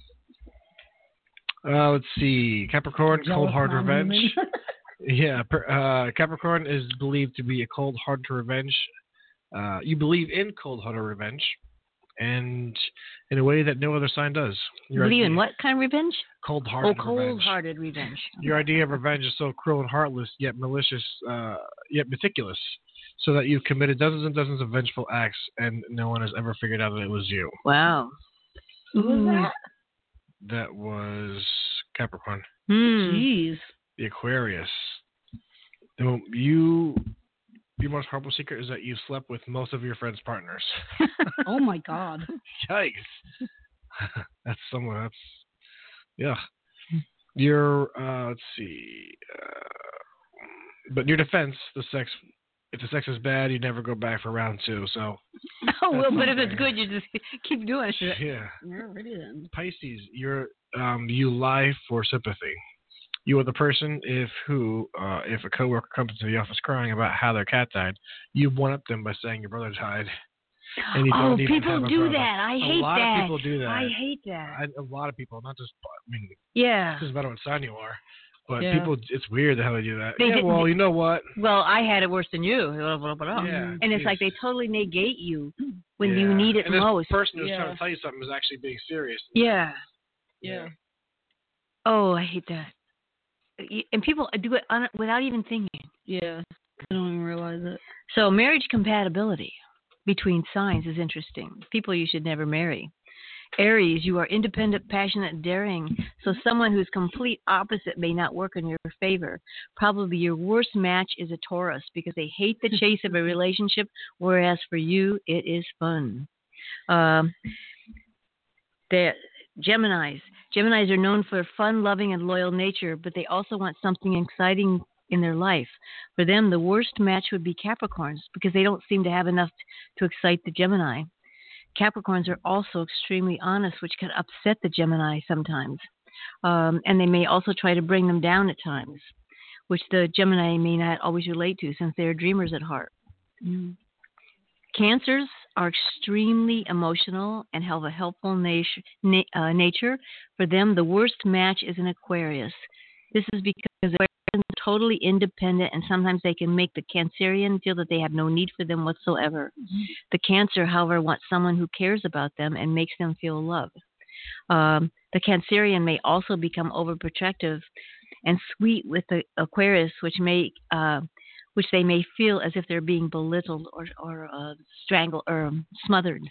Uh, let's see. Capricorn, Jealous cold-hearted non-human. revenge. Yeah, per, uh, Capricorn is believed to be a cold-hearted revenge. Uh, you believe in cold-hearted revenge, and in a way that no other sign does. Your What do you idea- in? What kind of revenge? Cold-hearted Oh, revenge. cold-hearted revenge. Your idea of revenge is so cruel and heartless, yet malicious, uh, yet meticulous, so that you've committed dozens and dozens of vengeful acts, and no one has ever figured out that it was you. Wow. Who was that? That was Capricorn. Hmm. Jeez. The Aquarius. So you, your most horrible secret is that you slept with most of your friends' partners. Oh my God. Yikes. That's someone. That's yeah. Your uh, let's see. Uh, but in your defense, the sex. If the sex is bad, you never go back for round two. So Oh, well, That's but if something. it's good, you just keep doing it. yeah. You're ready then. Pisces, you're um, you lie for sympathy. You are the person if who uh, if a coworker comes into the office crying about how their cat died, you one up them by saying your brother died. And you Oh, don't even people have a do brother. that. I A hate lot that. of people do that. I hate that. I, a lot of people, not just I mean, Yeah. it doesn't matter what sign you are, but Yeah. people, it's weird how they do that. They yeah, did- well, you know what? Well, I had it worse than you. Yeah, And it's geez. like they totally negate you when Yeah. you need it and this most. person who's Yeah. trying to tell you something is actually being serious. Yeah. Yeah. Oh, I hate that. Y- And people do it un- without even thinking. Yeah. I don't even realize it. So marriage compatibility between signs is interesting. People you should never marry. Aries, you are independent, passionate, daring. So someone who's complete opposite may not work in your favor. Probably your worst match is a Taurus because they hate the chase of a relationship, whereas for you it is fun. Um, the Geminis. Geminis are known for fun, loving, and loyal nature, but they also want something exciting in their life. For them, the worst match would be Capricorns because they don't seem to have enough to excite the Gemini. Capricorns are also extremely honest, which can upset the Gemini sometimes. Um, and they may also try to bring them down at times, which the Gemini may not always relate to since they are dreamers at heart. Mm. Cancers are extremely emotional and have a helpful nat- na- uh, nature. For them, the worst match is an Aquarius. This is because Aquarians are totally independent, and sometimes they can make the Cancerian feel that they have no need for them whatsoever. Mm-hmm. The Cancer, however, wants someone who cares about them and makes them feel loved. Um, the Cancerian may also become overprotective and sweet with the Aquarius, which may uh, which they may feel as if they're being belittled or, or uh, strangled or smothered.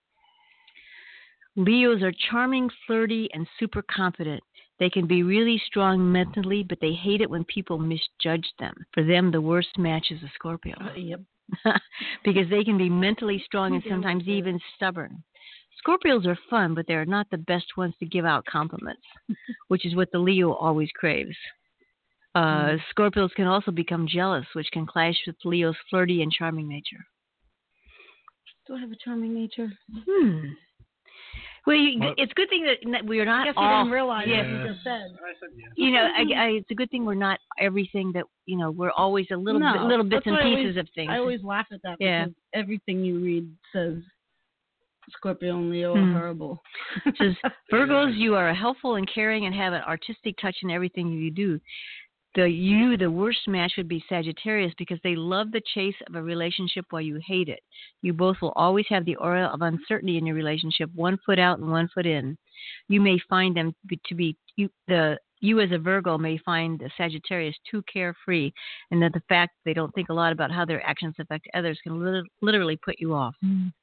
Leos are charming, flirty, and super confident. They can be really strong mentally, but they hate it when people misjudge them. For them, the worst match is a Scorpio. Uh, yep. Because they can be mentally strong and sometimes even stubborn. Scorpios are fun, but they're not the best ones to give out compliments, which is what the Leo always craves. Uh, mm. Scorpios can also become jealous, which can clash with Leo's flirty and charming nature. Do I have a charming nature? Hmm. Well, you, it's a good thing that we are not I guess all. You didn't realize yeah. what you just said. I said yes. You know, I, I, it's a good thing we're not everything that you know. We're always a little no, bit, little bits and pieces always, of things. I always laugh at that yeah. because everything you read says Scorpio and Leo hmm. are horrible. It says Virgos, you are helpful and caring and have an artistic touch in everything you do. The you, the worst match would be Sagittarius because they love the chase of a relationship while you hate it. You both will always have the aura of uncertainty in your relationship, one foot out and one foot in. You may find them to be you, the you as a Virgo may find the Sagittarius too carefree, and that the fact they don't think a lot about how their actions affect others can lit- literally put you off. Mm.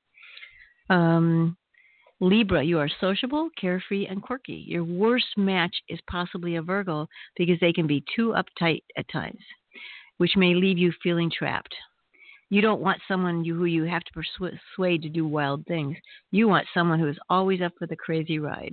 Um, Libra, you are sociable, carefree, and quirky. Your worst match is possibly a Virgo because they can be too uptight at times, which may leave you feeling trapped. You don't want someone you, who you have to persuade to do wild things. You want someone who is always up for the crazy ride.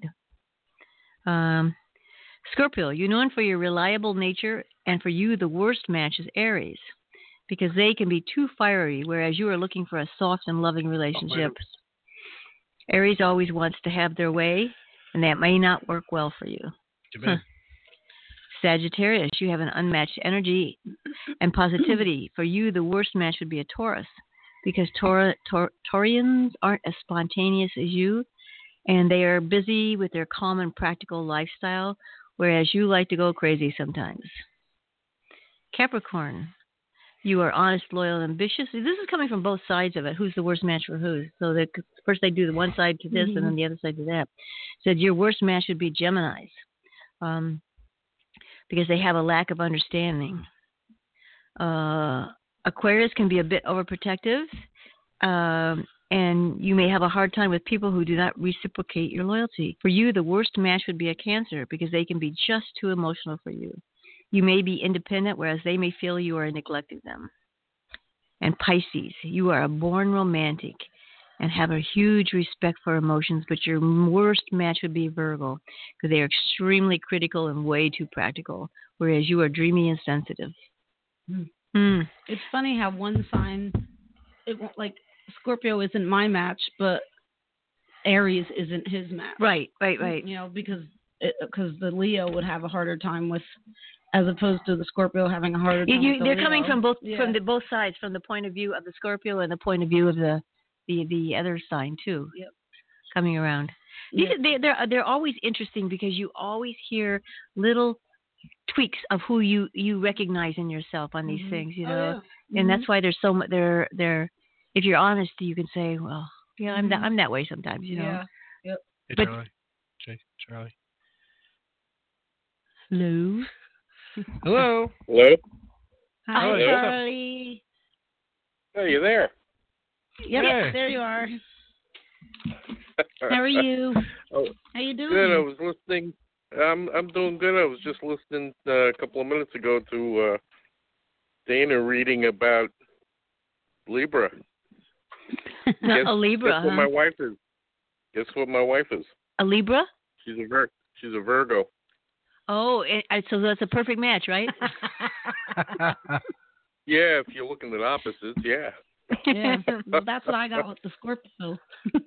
Um, Scorpio, you're known for your reliable nature, and for you, the worst match is Aries because they can be too fiery, whereas you are looking for a soft and loving relationship. Oh, Aries always wants to have their way, and that may not work well for you. Huh. Sagittarius, you have an unmatched energy and positivity. For you, the worst match would be a Taurus, because Taur- Taur- Taurians aren't as spontaneous as you, and they are busy with their calm and practical lifestyle, whereas you like to go crazy sometimes. Capricorn, you are honest, loyal, and ambitious. This is coming from both sides of it. Who's the worst match for who? So that first they do the one side to this, mm-hmm. and then the other side to that. Said your worst match would be Geminis, um, because they have a lack of understanding. Uh, Aquarius can be a bit overprotective, um, and you may have a hard time with people who do not reciprocate your loyalty. For you, the worst match would be a Cancer, because they can be just too emotional for you. You may be independent, whereas they may feel you are neglecting them. And Pisces, you are a born romantic and have a huge respect for emotions, but your worst match would be Virgo, because they are extremely critical and way too practical, whereas you are dreamy and sensitive. Mm. Mm. It's funny how one sign, it won't, like Scorpio isn't my match, but Aries isn't his match. Right, right, right. You know, because it, because the Leo would have a harder time with, as opposed to the Scorpio having a harder time. You, with the they're Leo. coming from both yeah. from the both sides, from the point of view of the Scorpio and the point of view of the the, the other sign too. Yep. Coming around. These yep. are, they, they're they're always interesting because you always hear little tweaks of who you, you recognize in yourself on these mm-hmm. things, you know, oh, yeah. mm-hmm. and that's why there's so much. They're they're if you're honest, you can say, well, yeah, I'm mm-hmm. that I'm that way sometimes, you know. Yeah. Yep. Hey, but, Charlie. Jake, Charlie. Hello. Hello. Hello. Hi, oh, Charlie. Hey, you there? Yep, hey. there you are. How are you? Oh, How you doing? good. I was listening. I'm I'm doing good. I was just listening uh, a couple of minutes ago to uh, Dana reading about Libra. Guess, a Libra. Guess what huh? my wife is? Guess what my wife is? A Libra. She's a Vir- She's a Virgo. Oh, it, so that's a perfect match, right? Yeah, if you're looking at opposites, yeah. Yeah, well, that's what I got with the Scorpio.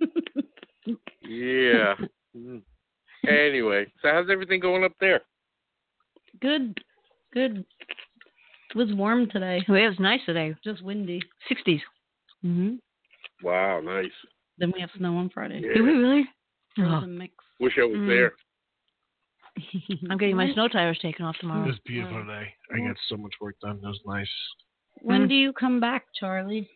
Yeah. Anyway, so how's everything going up there? Good, good. It was warm today. Well, it was nice today. Just windy. sixties. Mm-hmm. Wow, nice. Then we have snow on Friday. Yeah. Do we really? Oh, Frozen mix. Wish I was Mm. there. I'm getting my When- snow tires taken off It tomorrow. was beautiful Wow. today. I got so much work done. It was nice. When Mm. do you come back, Charlie?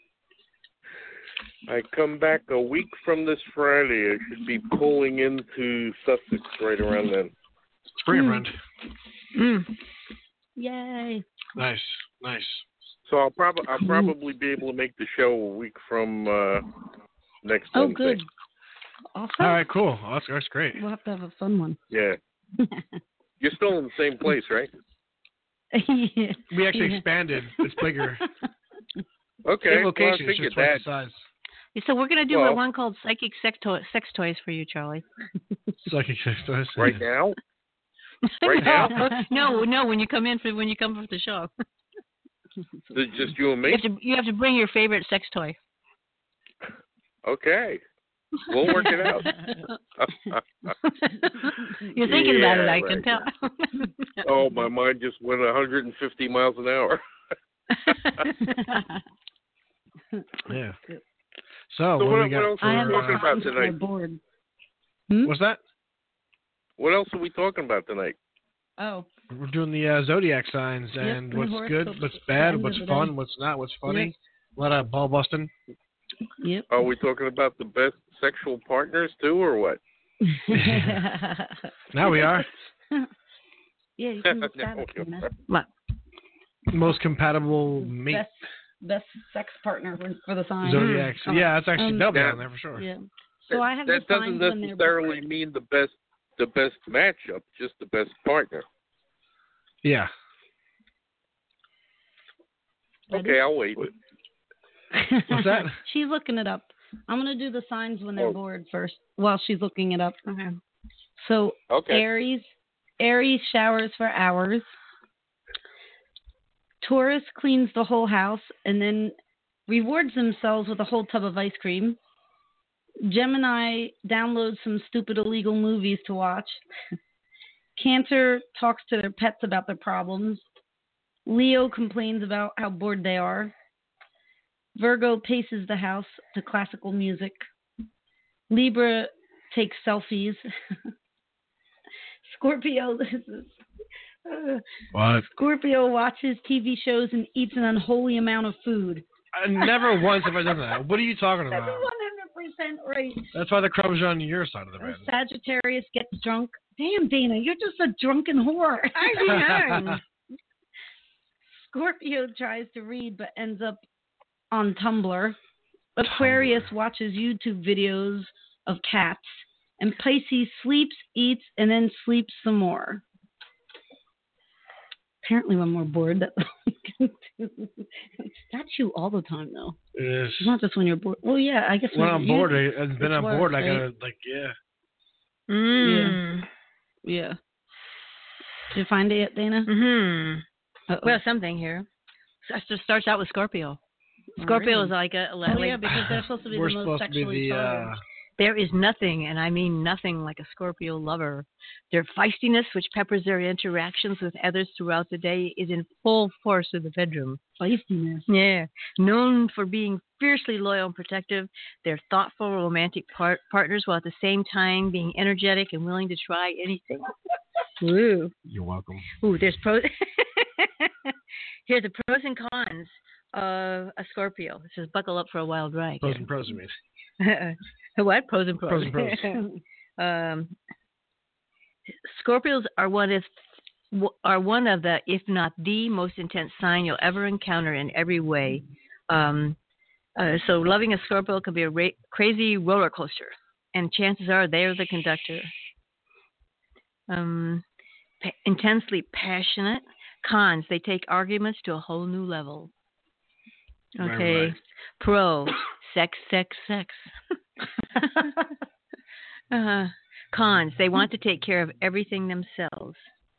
I come back a week from this Friday. I should be pulling into Sussex right around then. Spring Mm. friend. Mm. Yay. Nice, nice. So I'll probably I'll probably be able to make the show a week from uh, next Oh, Wednesday. good. Awesome. All right, cool. Oh, that's, that's great. We'll have to have a fun one. Yeah. You're still in the same place, right? Yeah. We actually Yeah. expanded. It's bigger. Okay. Same Well, I location. It's figured just twice that. the size. So we're gonna do Well- one called psychic sex, to- sex toys for you, Charlie. Psychic sex toys. Right now? Right now? no, no. When you come in for when you come for the show, It's just you and you me? have to you have to bring your favorite sex toy. Okay. We'll work it out. You're thinking about it, Yeah, I right. can tell. Oh, my mind just went one hundred fifty miles an hour. Yeah. So, So what, what- do we got what else for, I have we're talking uh, about about tonight? board. Hmm? what's that? What else are we talking about tonight? Oh, We're doing the uh, zodiac signs Yep, and the what's good, horoscopes what's bad, signs what's of the fun, day. what's not, what's funny. Yep. A lot of ball busting. yep. Are we talking about the best sexual partners too, or what? Now we are. Yeah, you can look No, that up. we Dana. are. What? Most compatible mate. Best, best sex partner for, for the sign. Zodiacs. Oh, Yeah, that's actually um, that'll be yeah. on there for sure. Yeah. So I have that the doesn't signs when they're necessarily bored. mean the best the best matchup, just the best partner. Yeah. Ready? Okay, I'll wait. What's that? She's looking it up. I'm gonna do the signs when they're Oh. bored first, while she's looking it up. Okay. So Okay. Aries, Aries showers for hours. Taurus cleans the whole house and then rewards themselves with a whole tub of ice cream. Gemini downloads some stupid illegal movies to watch. Cancer talks to their pets about their problems. Leo complains about how bored they are. Virgo paces the house to classical music. Libra takes selfies. Scorpio, this is, uh, What? Scorpio watches T V shows and eats an unholy amount of food. I never once have I done that. What are you talking That's about? one hundred percent right. That's why the crumbs are on your side of the bed. Sagittarius gets drunk. Damn, Dana, you're just a drunken whore. Scorpio tries to read but ends up on Tumblr. Aquarius Tumblr. watches YouTube videos of cats. And Pisces sleeps, eats, and then sleeps some more. Apparently, when we're bored, that's all we can do. That's you all the time, though. It is. It's not just when you're bored. Well, yeah, I guess When when I'm you- bored, I, and then it's I'm work, bored, I right? gotta like yeah. Mm. Yeah. Did you find it yet, Dana? Mm-hmm. Uh-oh. Well, something here. So it just starts out with Scorpio. Scorpio really? is like a Oh, like, yeah, because they're supposed to be We're the most supposed to be sexually the uh, charged. there is nothing, and I mean nothing, like a Scorpio lover. Their feistiness, which peppers their interactions with others throughout the day, is in full force in the bedroom. Feistiness. Yeah. Known for being fiercely loyal and protective, they're thoughtful, romantic par- partners while at the same time being energetic and willing to try anything. Woo. You're welcome. Ooh, there's pros. Here's the pros and cons of a Scorpio. It says, buckle up for a wild ride. Pros and pros, I mean. What? Pros and pros. Pros and pros. um, Scorpios are one of are one of the, if not the most intense sign you'll ever encounter in every way. Um, uh, so loving a Scorpio can be a ra- crazy roller coaster, and chances are they're the conductor. Um, pa- intensely passionate. Cons, they take arguments to a whole new level. Right, Okay. right. Pro, sex, sex, sex. uh, cons, they want to take care of everything themselves.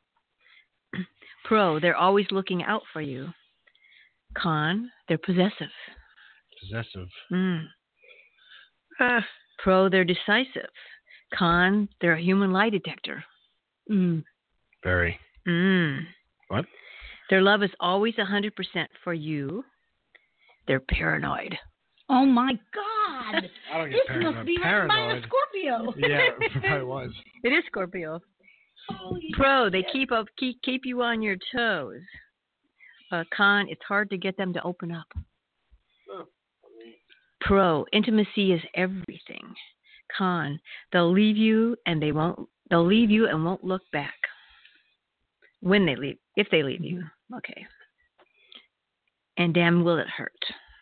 Pro, they're always looking out for you. Con, they're possessive. Possessive. Mm. Uh, pro, they're decisive. Con, they're a human lie detector. Mm. Very. Mm. What? Their love is always one hundred percent for you. They're paranoid. Oh, my God. God. I don't get This paranoid. must be right by a Paranoid. Scorpio. Yeah, it probably was. It is Scorpio. Holy Pro, they shit. keep up, keep keep you on your toes. Uh, con, it's hard to get them to open up. Oh. Pro, intimacy is everything. Con, they'll leave you and they won't. They'll leave you and won't look back. When they leave, if they leave you, okay. And damn, will it hurt?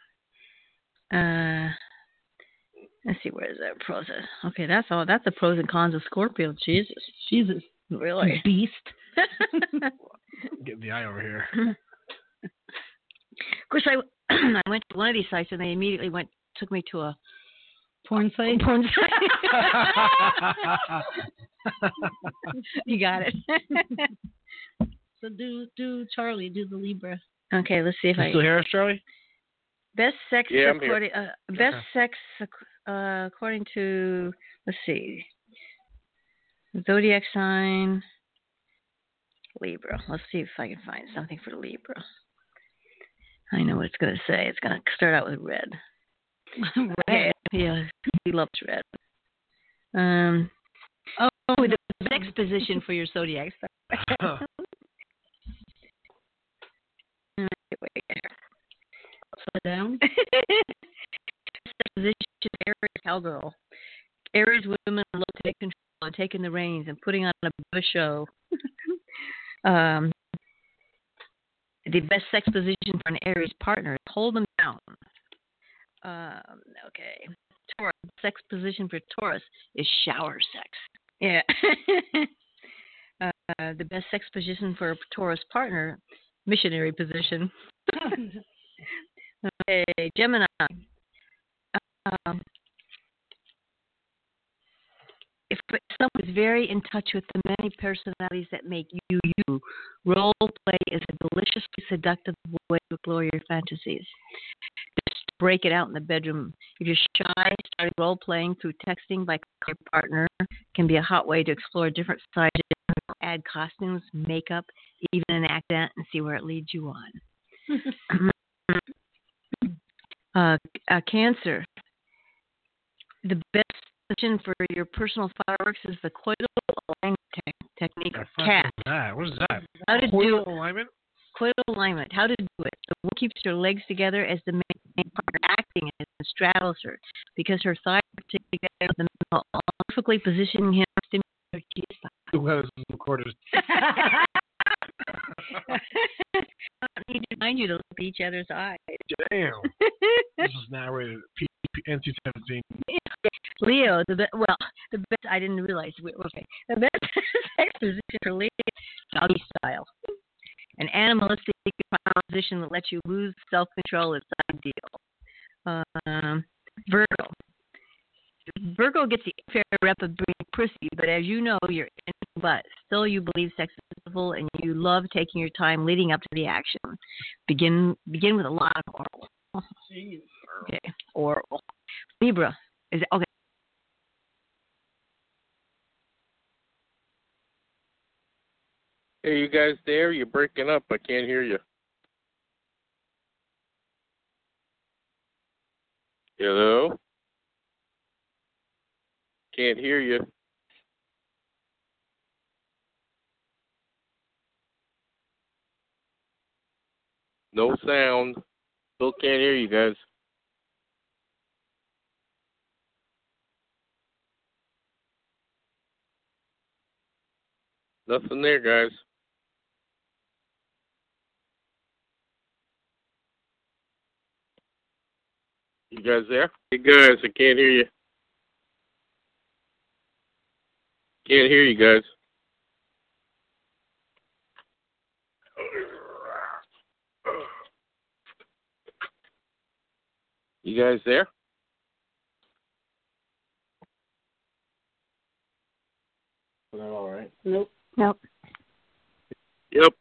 Uh, let's see, where is that process? Okay, that's all. That's the pros and cons of Scorpio. Jesus, Jesus. really? Beast. Get the eye over here. Of course, I I went to one of these sites and they immediately went took me to a Porn site. porn site. You got it. So do do Charlie do the Libra. Okay, let's see if You I still hear us, Charlie? best sex Yeah, I'm here. according uh, best Okay. sex uh, according to let's see zodiac sign Libra. Let's see if I can find something for Libra. I know what it's going to say. It's going to start out with red. Red. Yeah, he loves red. Um. Oh, the next position for your zodiac sign. Wait, Upside down. position Aries cowgirl. Aries women love to take control and taking the reins and putting on a bit of a show. um, the best sex position for an Aries partner is hold them down. Um, okay. Taurus, sex position for Taurus is shower sex. Yeah. uh, the best sex position for a Taurus partner, missionary position. Okay, Gemini. Um, if someone is very in touch with the many personalities that make you you, role play is a deliciously seductive way to explore your fantasies. Just break it out in the bedroom. If you're shy, starting role playing through texting by your partner can be a hot way to explore different sides. Add costumes, makeup, even an accent, and see where it leads you on. uh, uh, Cancer. The best position for your personal fireworks is the coital alignment te- technique The of fuck cat. is that? What is that? How to do Coil alignment? coital alignment. How to do it. The woman keeps her legs together as the main partner acting as and straddles her because her thighs are together, the middle, perfectly positioning him to stimulate her G spot. Who has recorded? I don't need to remind you to look at each other's eyes. Damn. This was narrated P- P- N C seventeen. Leo, the be- well, the best I didn't realize. we- Okay, the best sex position for Leo, doggy style. An animalistic position that lets you lose self-control is ideal. Um, Virgo. Virgo gets the fair rep of being prissy, but as you know, you're in but still you believe sex is beautiful and you love taking your time leading up to the action. Begin begin with a lot of oral. Okay, oral. Libra. Is it okay? Hey, you guys there? You're breaking up. I can't hear you. Hello? Can't hear you. No sound. Still can't hear you guys. Nothing there, guys. You guys there? Hey, guys, I can't hear you. Can't hear you guys. You guys there? Is that all right? Nope. Nope. Yep.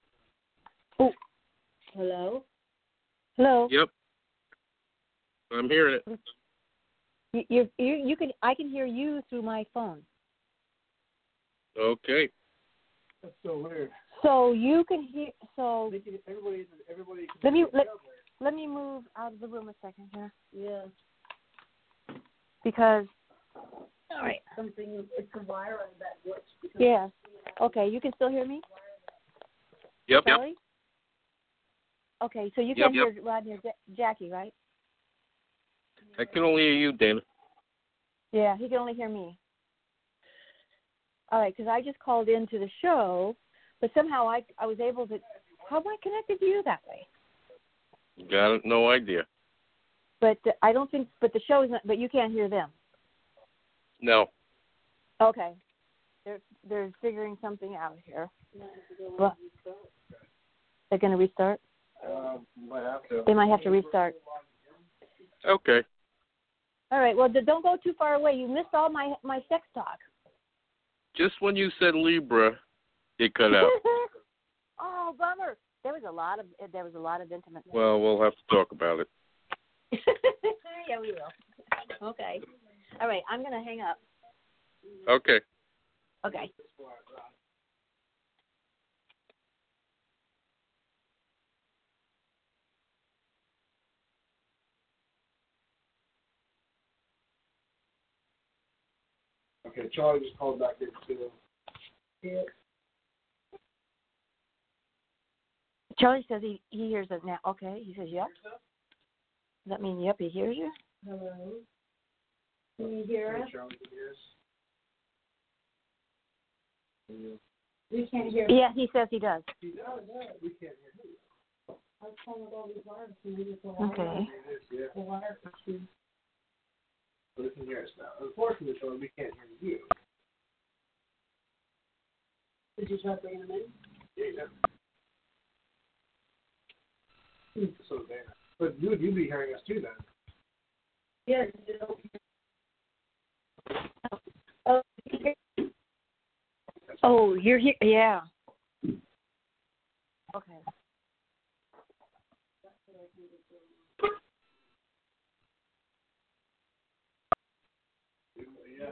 Hello? Hello. Yep. I'm hearing it. You, you, you, you can. I can hear you through my phone. Okay. That's so weird. So you can hear. So Everybody, everybody. let me let, let me move out of the room a second here. Yeah. because All right. Something, it's a wire on that glitch. yeah. Okay, you can still hear me? Yep. Kelly? Okay, so you Yep, can yep. hear Rodney or Ja- Jackie, right? I can only hear you, Dana. Yeah, he can only hear me. All right, because I just called into the show, but somehow I I was able to. How am I connected to you that way? Got it? No idea. But uh, I don't think. But the show is not. But you can't hear them. No. Okay, they're they're figuring something out here. Well, they're going to restart. Uh, might have to. They might have to restart. Okay. All right. Well, th- don't go too far away. You missed all my my sex talk. Just when you said Libra, it cut out. Oh, bummer. There was a lot of there was a lot of intimate. Well, we'll have to talk about it. Yeah, we will. Okay. All right. I'm gonna hang up. Okay. Okay. Okay, Charlie just called back in too. Yeah. Charlie says he, he hears it now. Okay, he says yep. Does that mean yep, he hears you? Hello. Can you hear us? Charlie can hear us. We can't hear. Yeah, he says he does. We can't hear you. I was calling with all these wires. And maybe it's a Okay. wire. It is, yeah. The wire issue. But it can hear us now. Unfortunately, Charlie, we can't hear you. Did you try bringing them in? Yeah, yeah. So Dana. But dude, you'd be hearing us too then. Yeah. Oh, oh, you're here. Yeah. Okay. Yeah.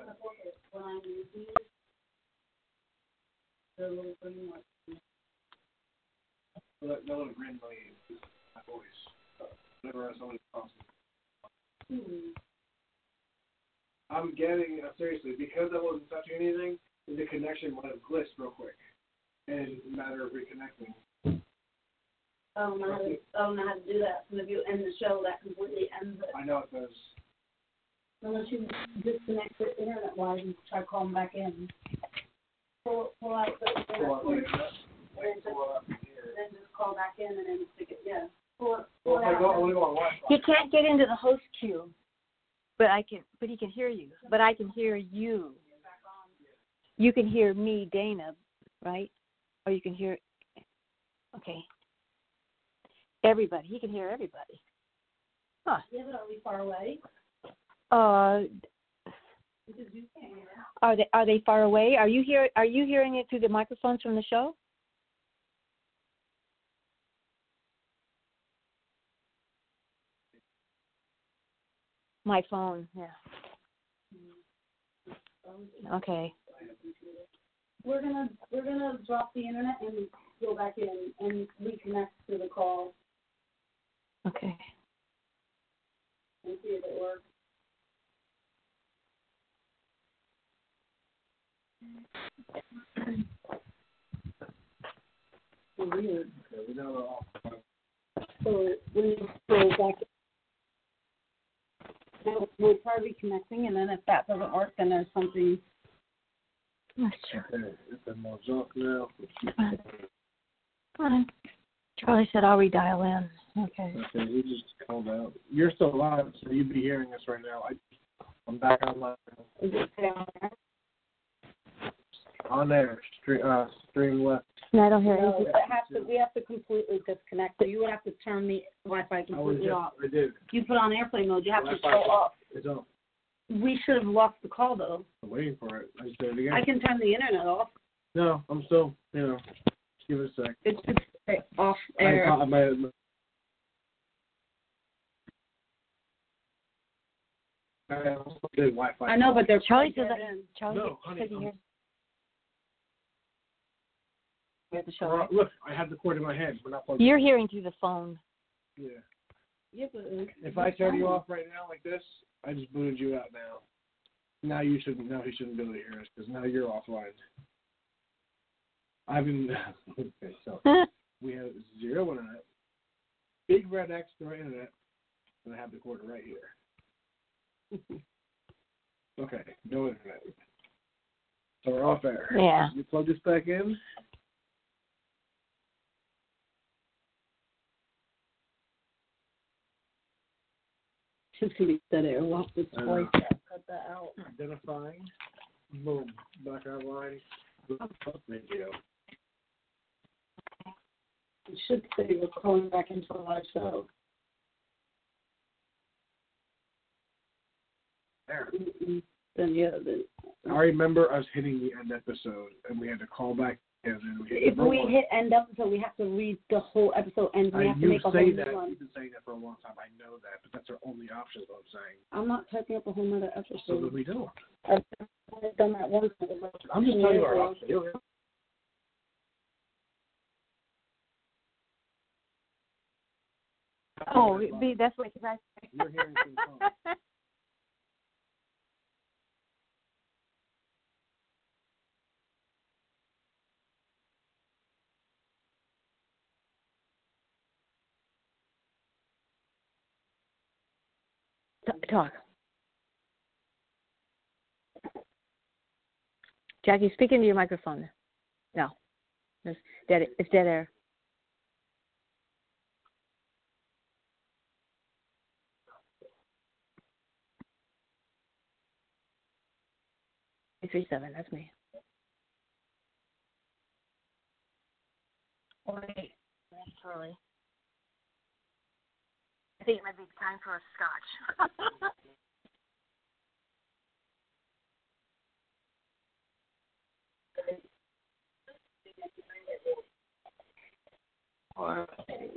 So that, that little green money is my voice. Uh, whenever somebody calls me. Hmm. I'm getting, uh, seriously, because I wasn't touching anything, the connection might have glitched real quick. And it's a matter of reconnecting. I don't know how to, I don't know how to do that. So if you end the show, that completely ends it. I know it does. Unless you disconnect the internet wires and try calling back in. Pull, pull out the internet Pull out the cord, internet. and then just, Pull it up here. then just call back in and then stick it, yeah. Pull it, pull Well, it if I go, I out. want to go on Wi-Fi. He can't get into the host queue, but I can. But he can hear you. But I can hear you. You can hear me, Dana, right? Or you can hear. Okay. Everybody. He can hear everybody. Huh. Yeah, but are we far away? Uh, Because you can't hear. are they are they far away? Are you hear Are you hearing it through the microphones from the show? My phone. Yeah. Okay. We're gonna we're gonna drop the internet and go back in and reconnect to the call Okay. and see if it works. Weird. Okay, we know uh, So when you go back, we'll, we'll try reconnecting, and then if that doesn't work, then there's something. That's true. okay, it's a more junk now. Come on. Charlie said I'll redial in. Okay. Okay, he just called out. You're still live, so you'd be hearing us right now. I, I'm back online. Is it down there? On there, stream, uh, stream left. No, I don't hear No, anything. it has to, we have to completely disconnect. So you would have to turn the Wi-Fi I was completely just, off. I did. You put on airplane mode. You have to Wi-Fi go off. It's on. We should have lost the call though. I'm waiting for it. I just did it again. I can turn the internet off. No, I'm still, you know, just give it a sec. It's just hey, off I, air. I, my, I also did Wi-Fi. I know, but they're Charlie plugged says that. in. Charlie No, honey, says he I'm- hears. Hear the show, Uh, right? look, I have the cord in my head. We're not plugged. You're hearing through the phone. Yeah. Yeah, but If I turn you off right now like this, I just booted you out now. Now you shouldn't. Now he shouldn't be able to hear us because now you're offline. I've been. Okay, so we have zero internet, big red X to our internet, and I have the quarter right here. Okay, no internet. So we're off air. Yeah. You plug this back in. She's gonna be dead air. We'll have to I twice know. that. Cut that out. Identifying. Boom. Back online. Video. It should say we're calling back into a live show. There. Mm-mm. Then yeah, then. I remember us hitting the end episode, and we had to call back in. And we hit If the we robot. hit end episode, we have to read the whole episode, and we I, have to you make a whole say new that. one. You've been saying that for a long time. I know that, but that's our only option. Is what I'm saying. I'm not typing up a whole nother episode. So then we don't. I've only done that once. I'm just telling you our option. Oh, it'd be, that's what I. You're hearing through the phone. T- Talk. Jackie, speak into your microphone. No. It's dead, it's dead air. three seven, that's me. Oh, wait, that's Charlie. I think it might be time for a scotch. Or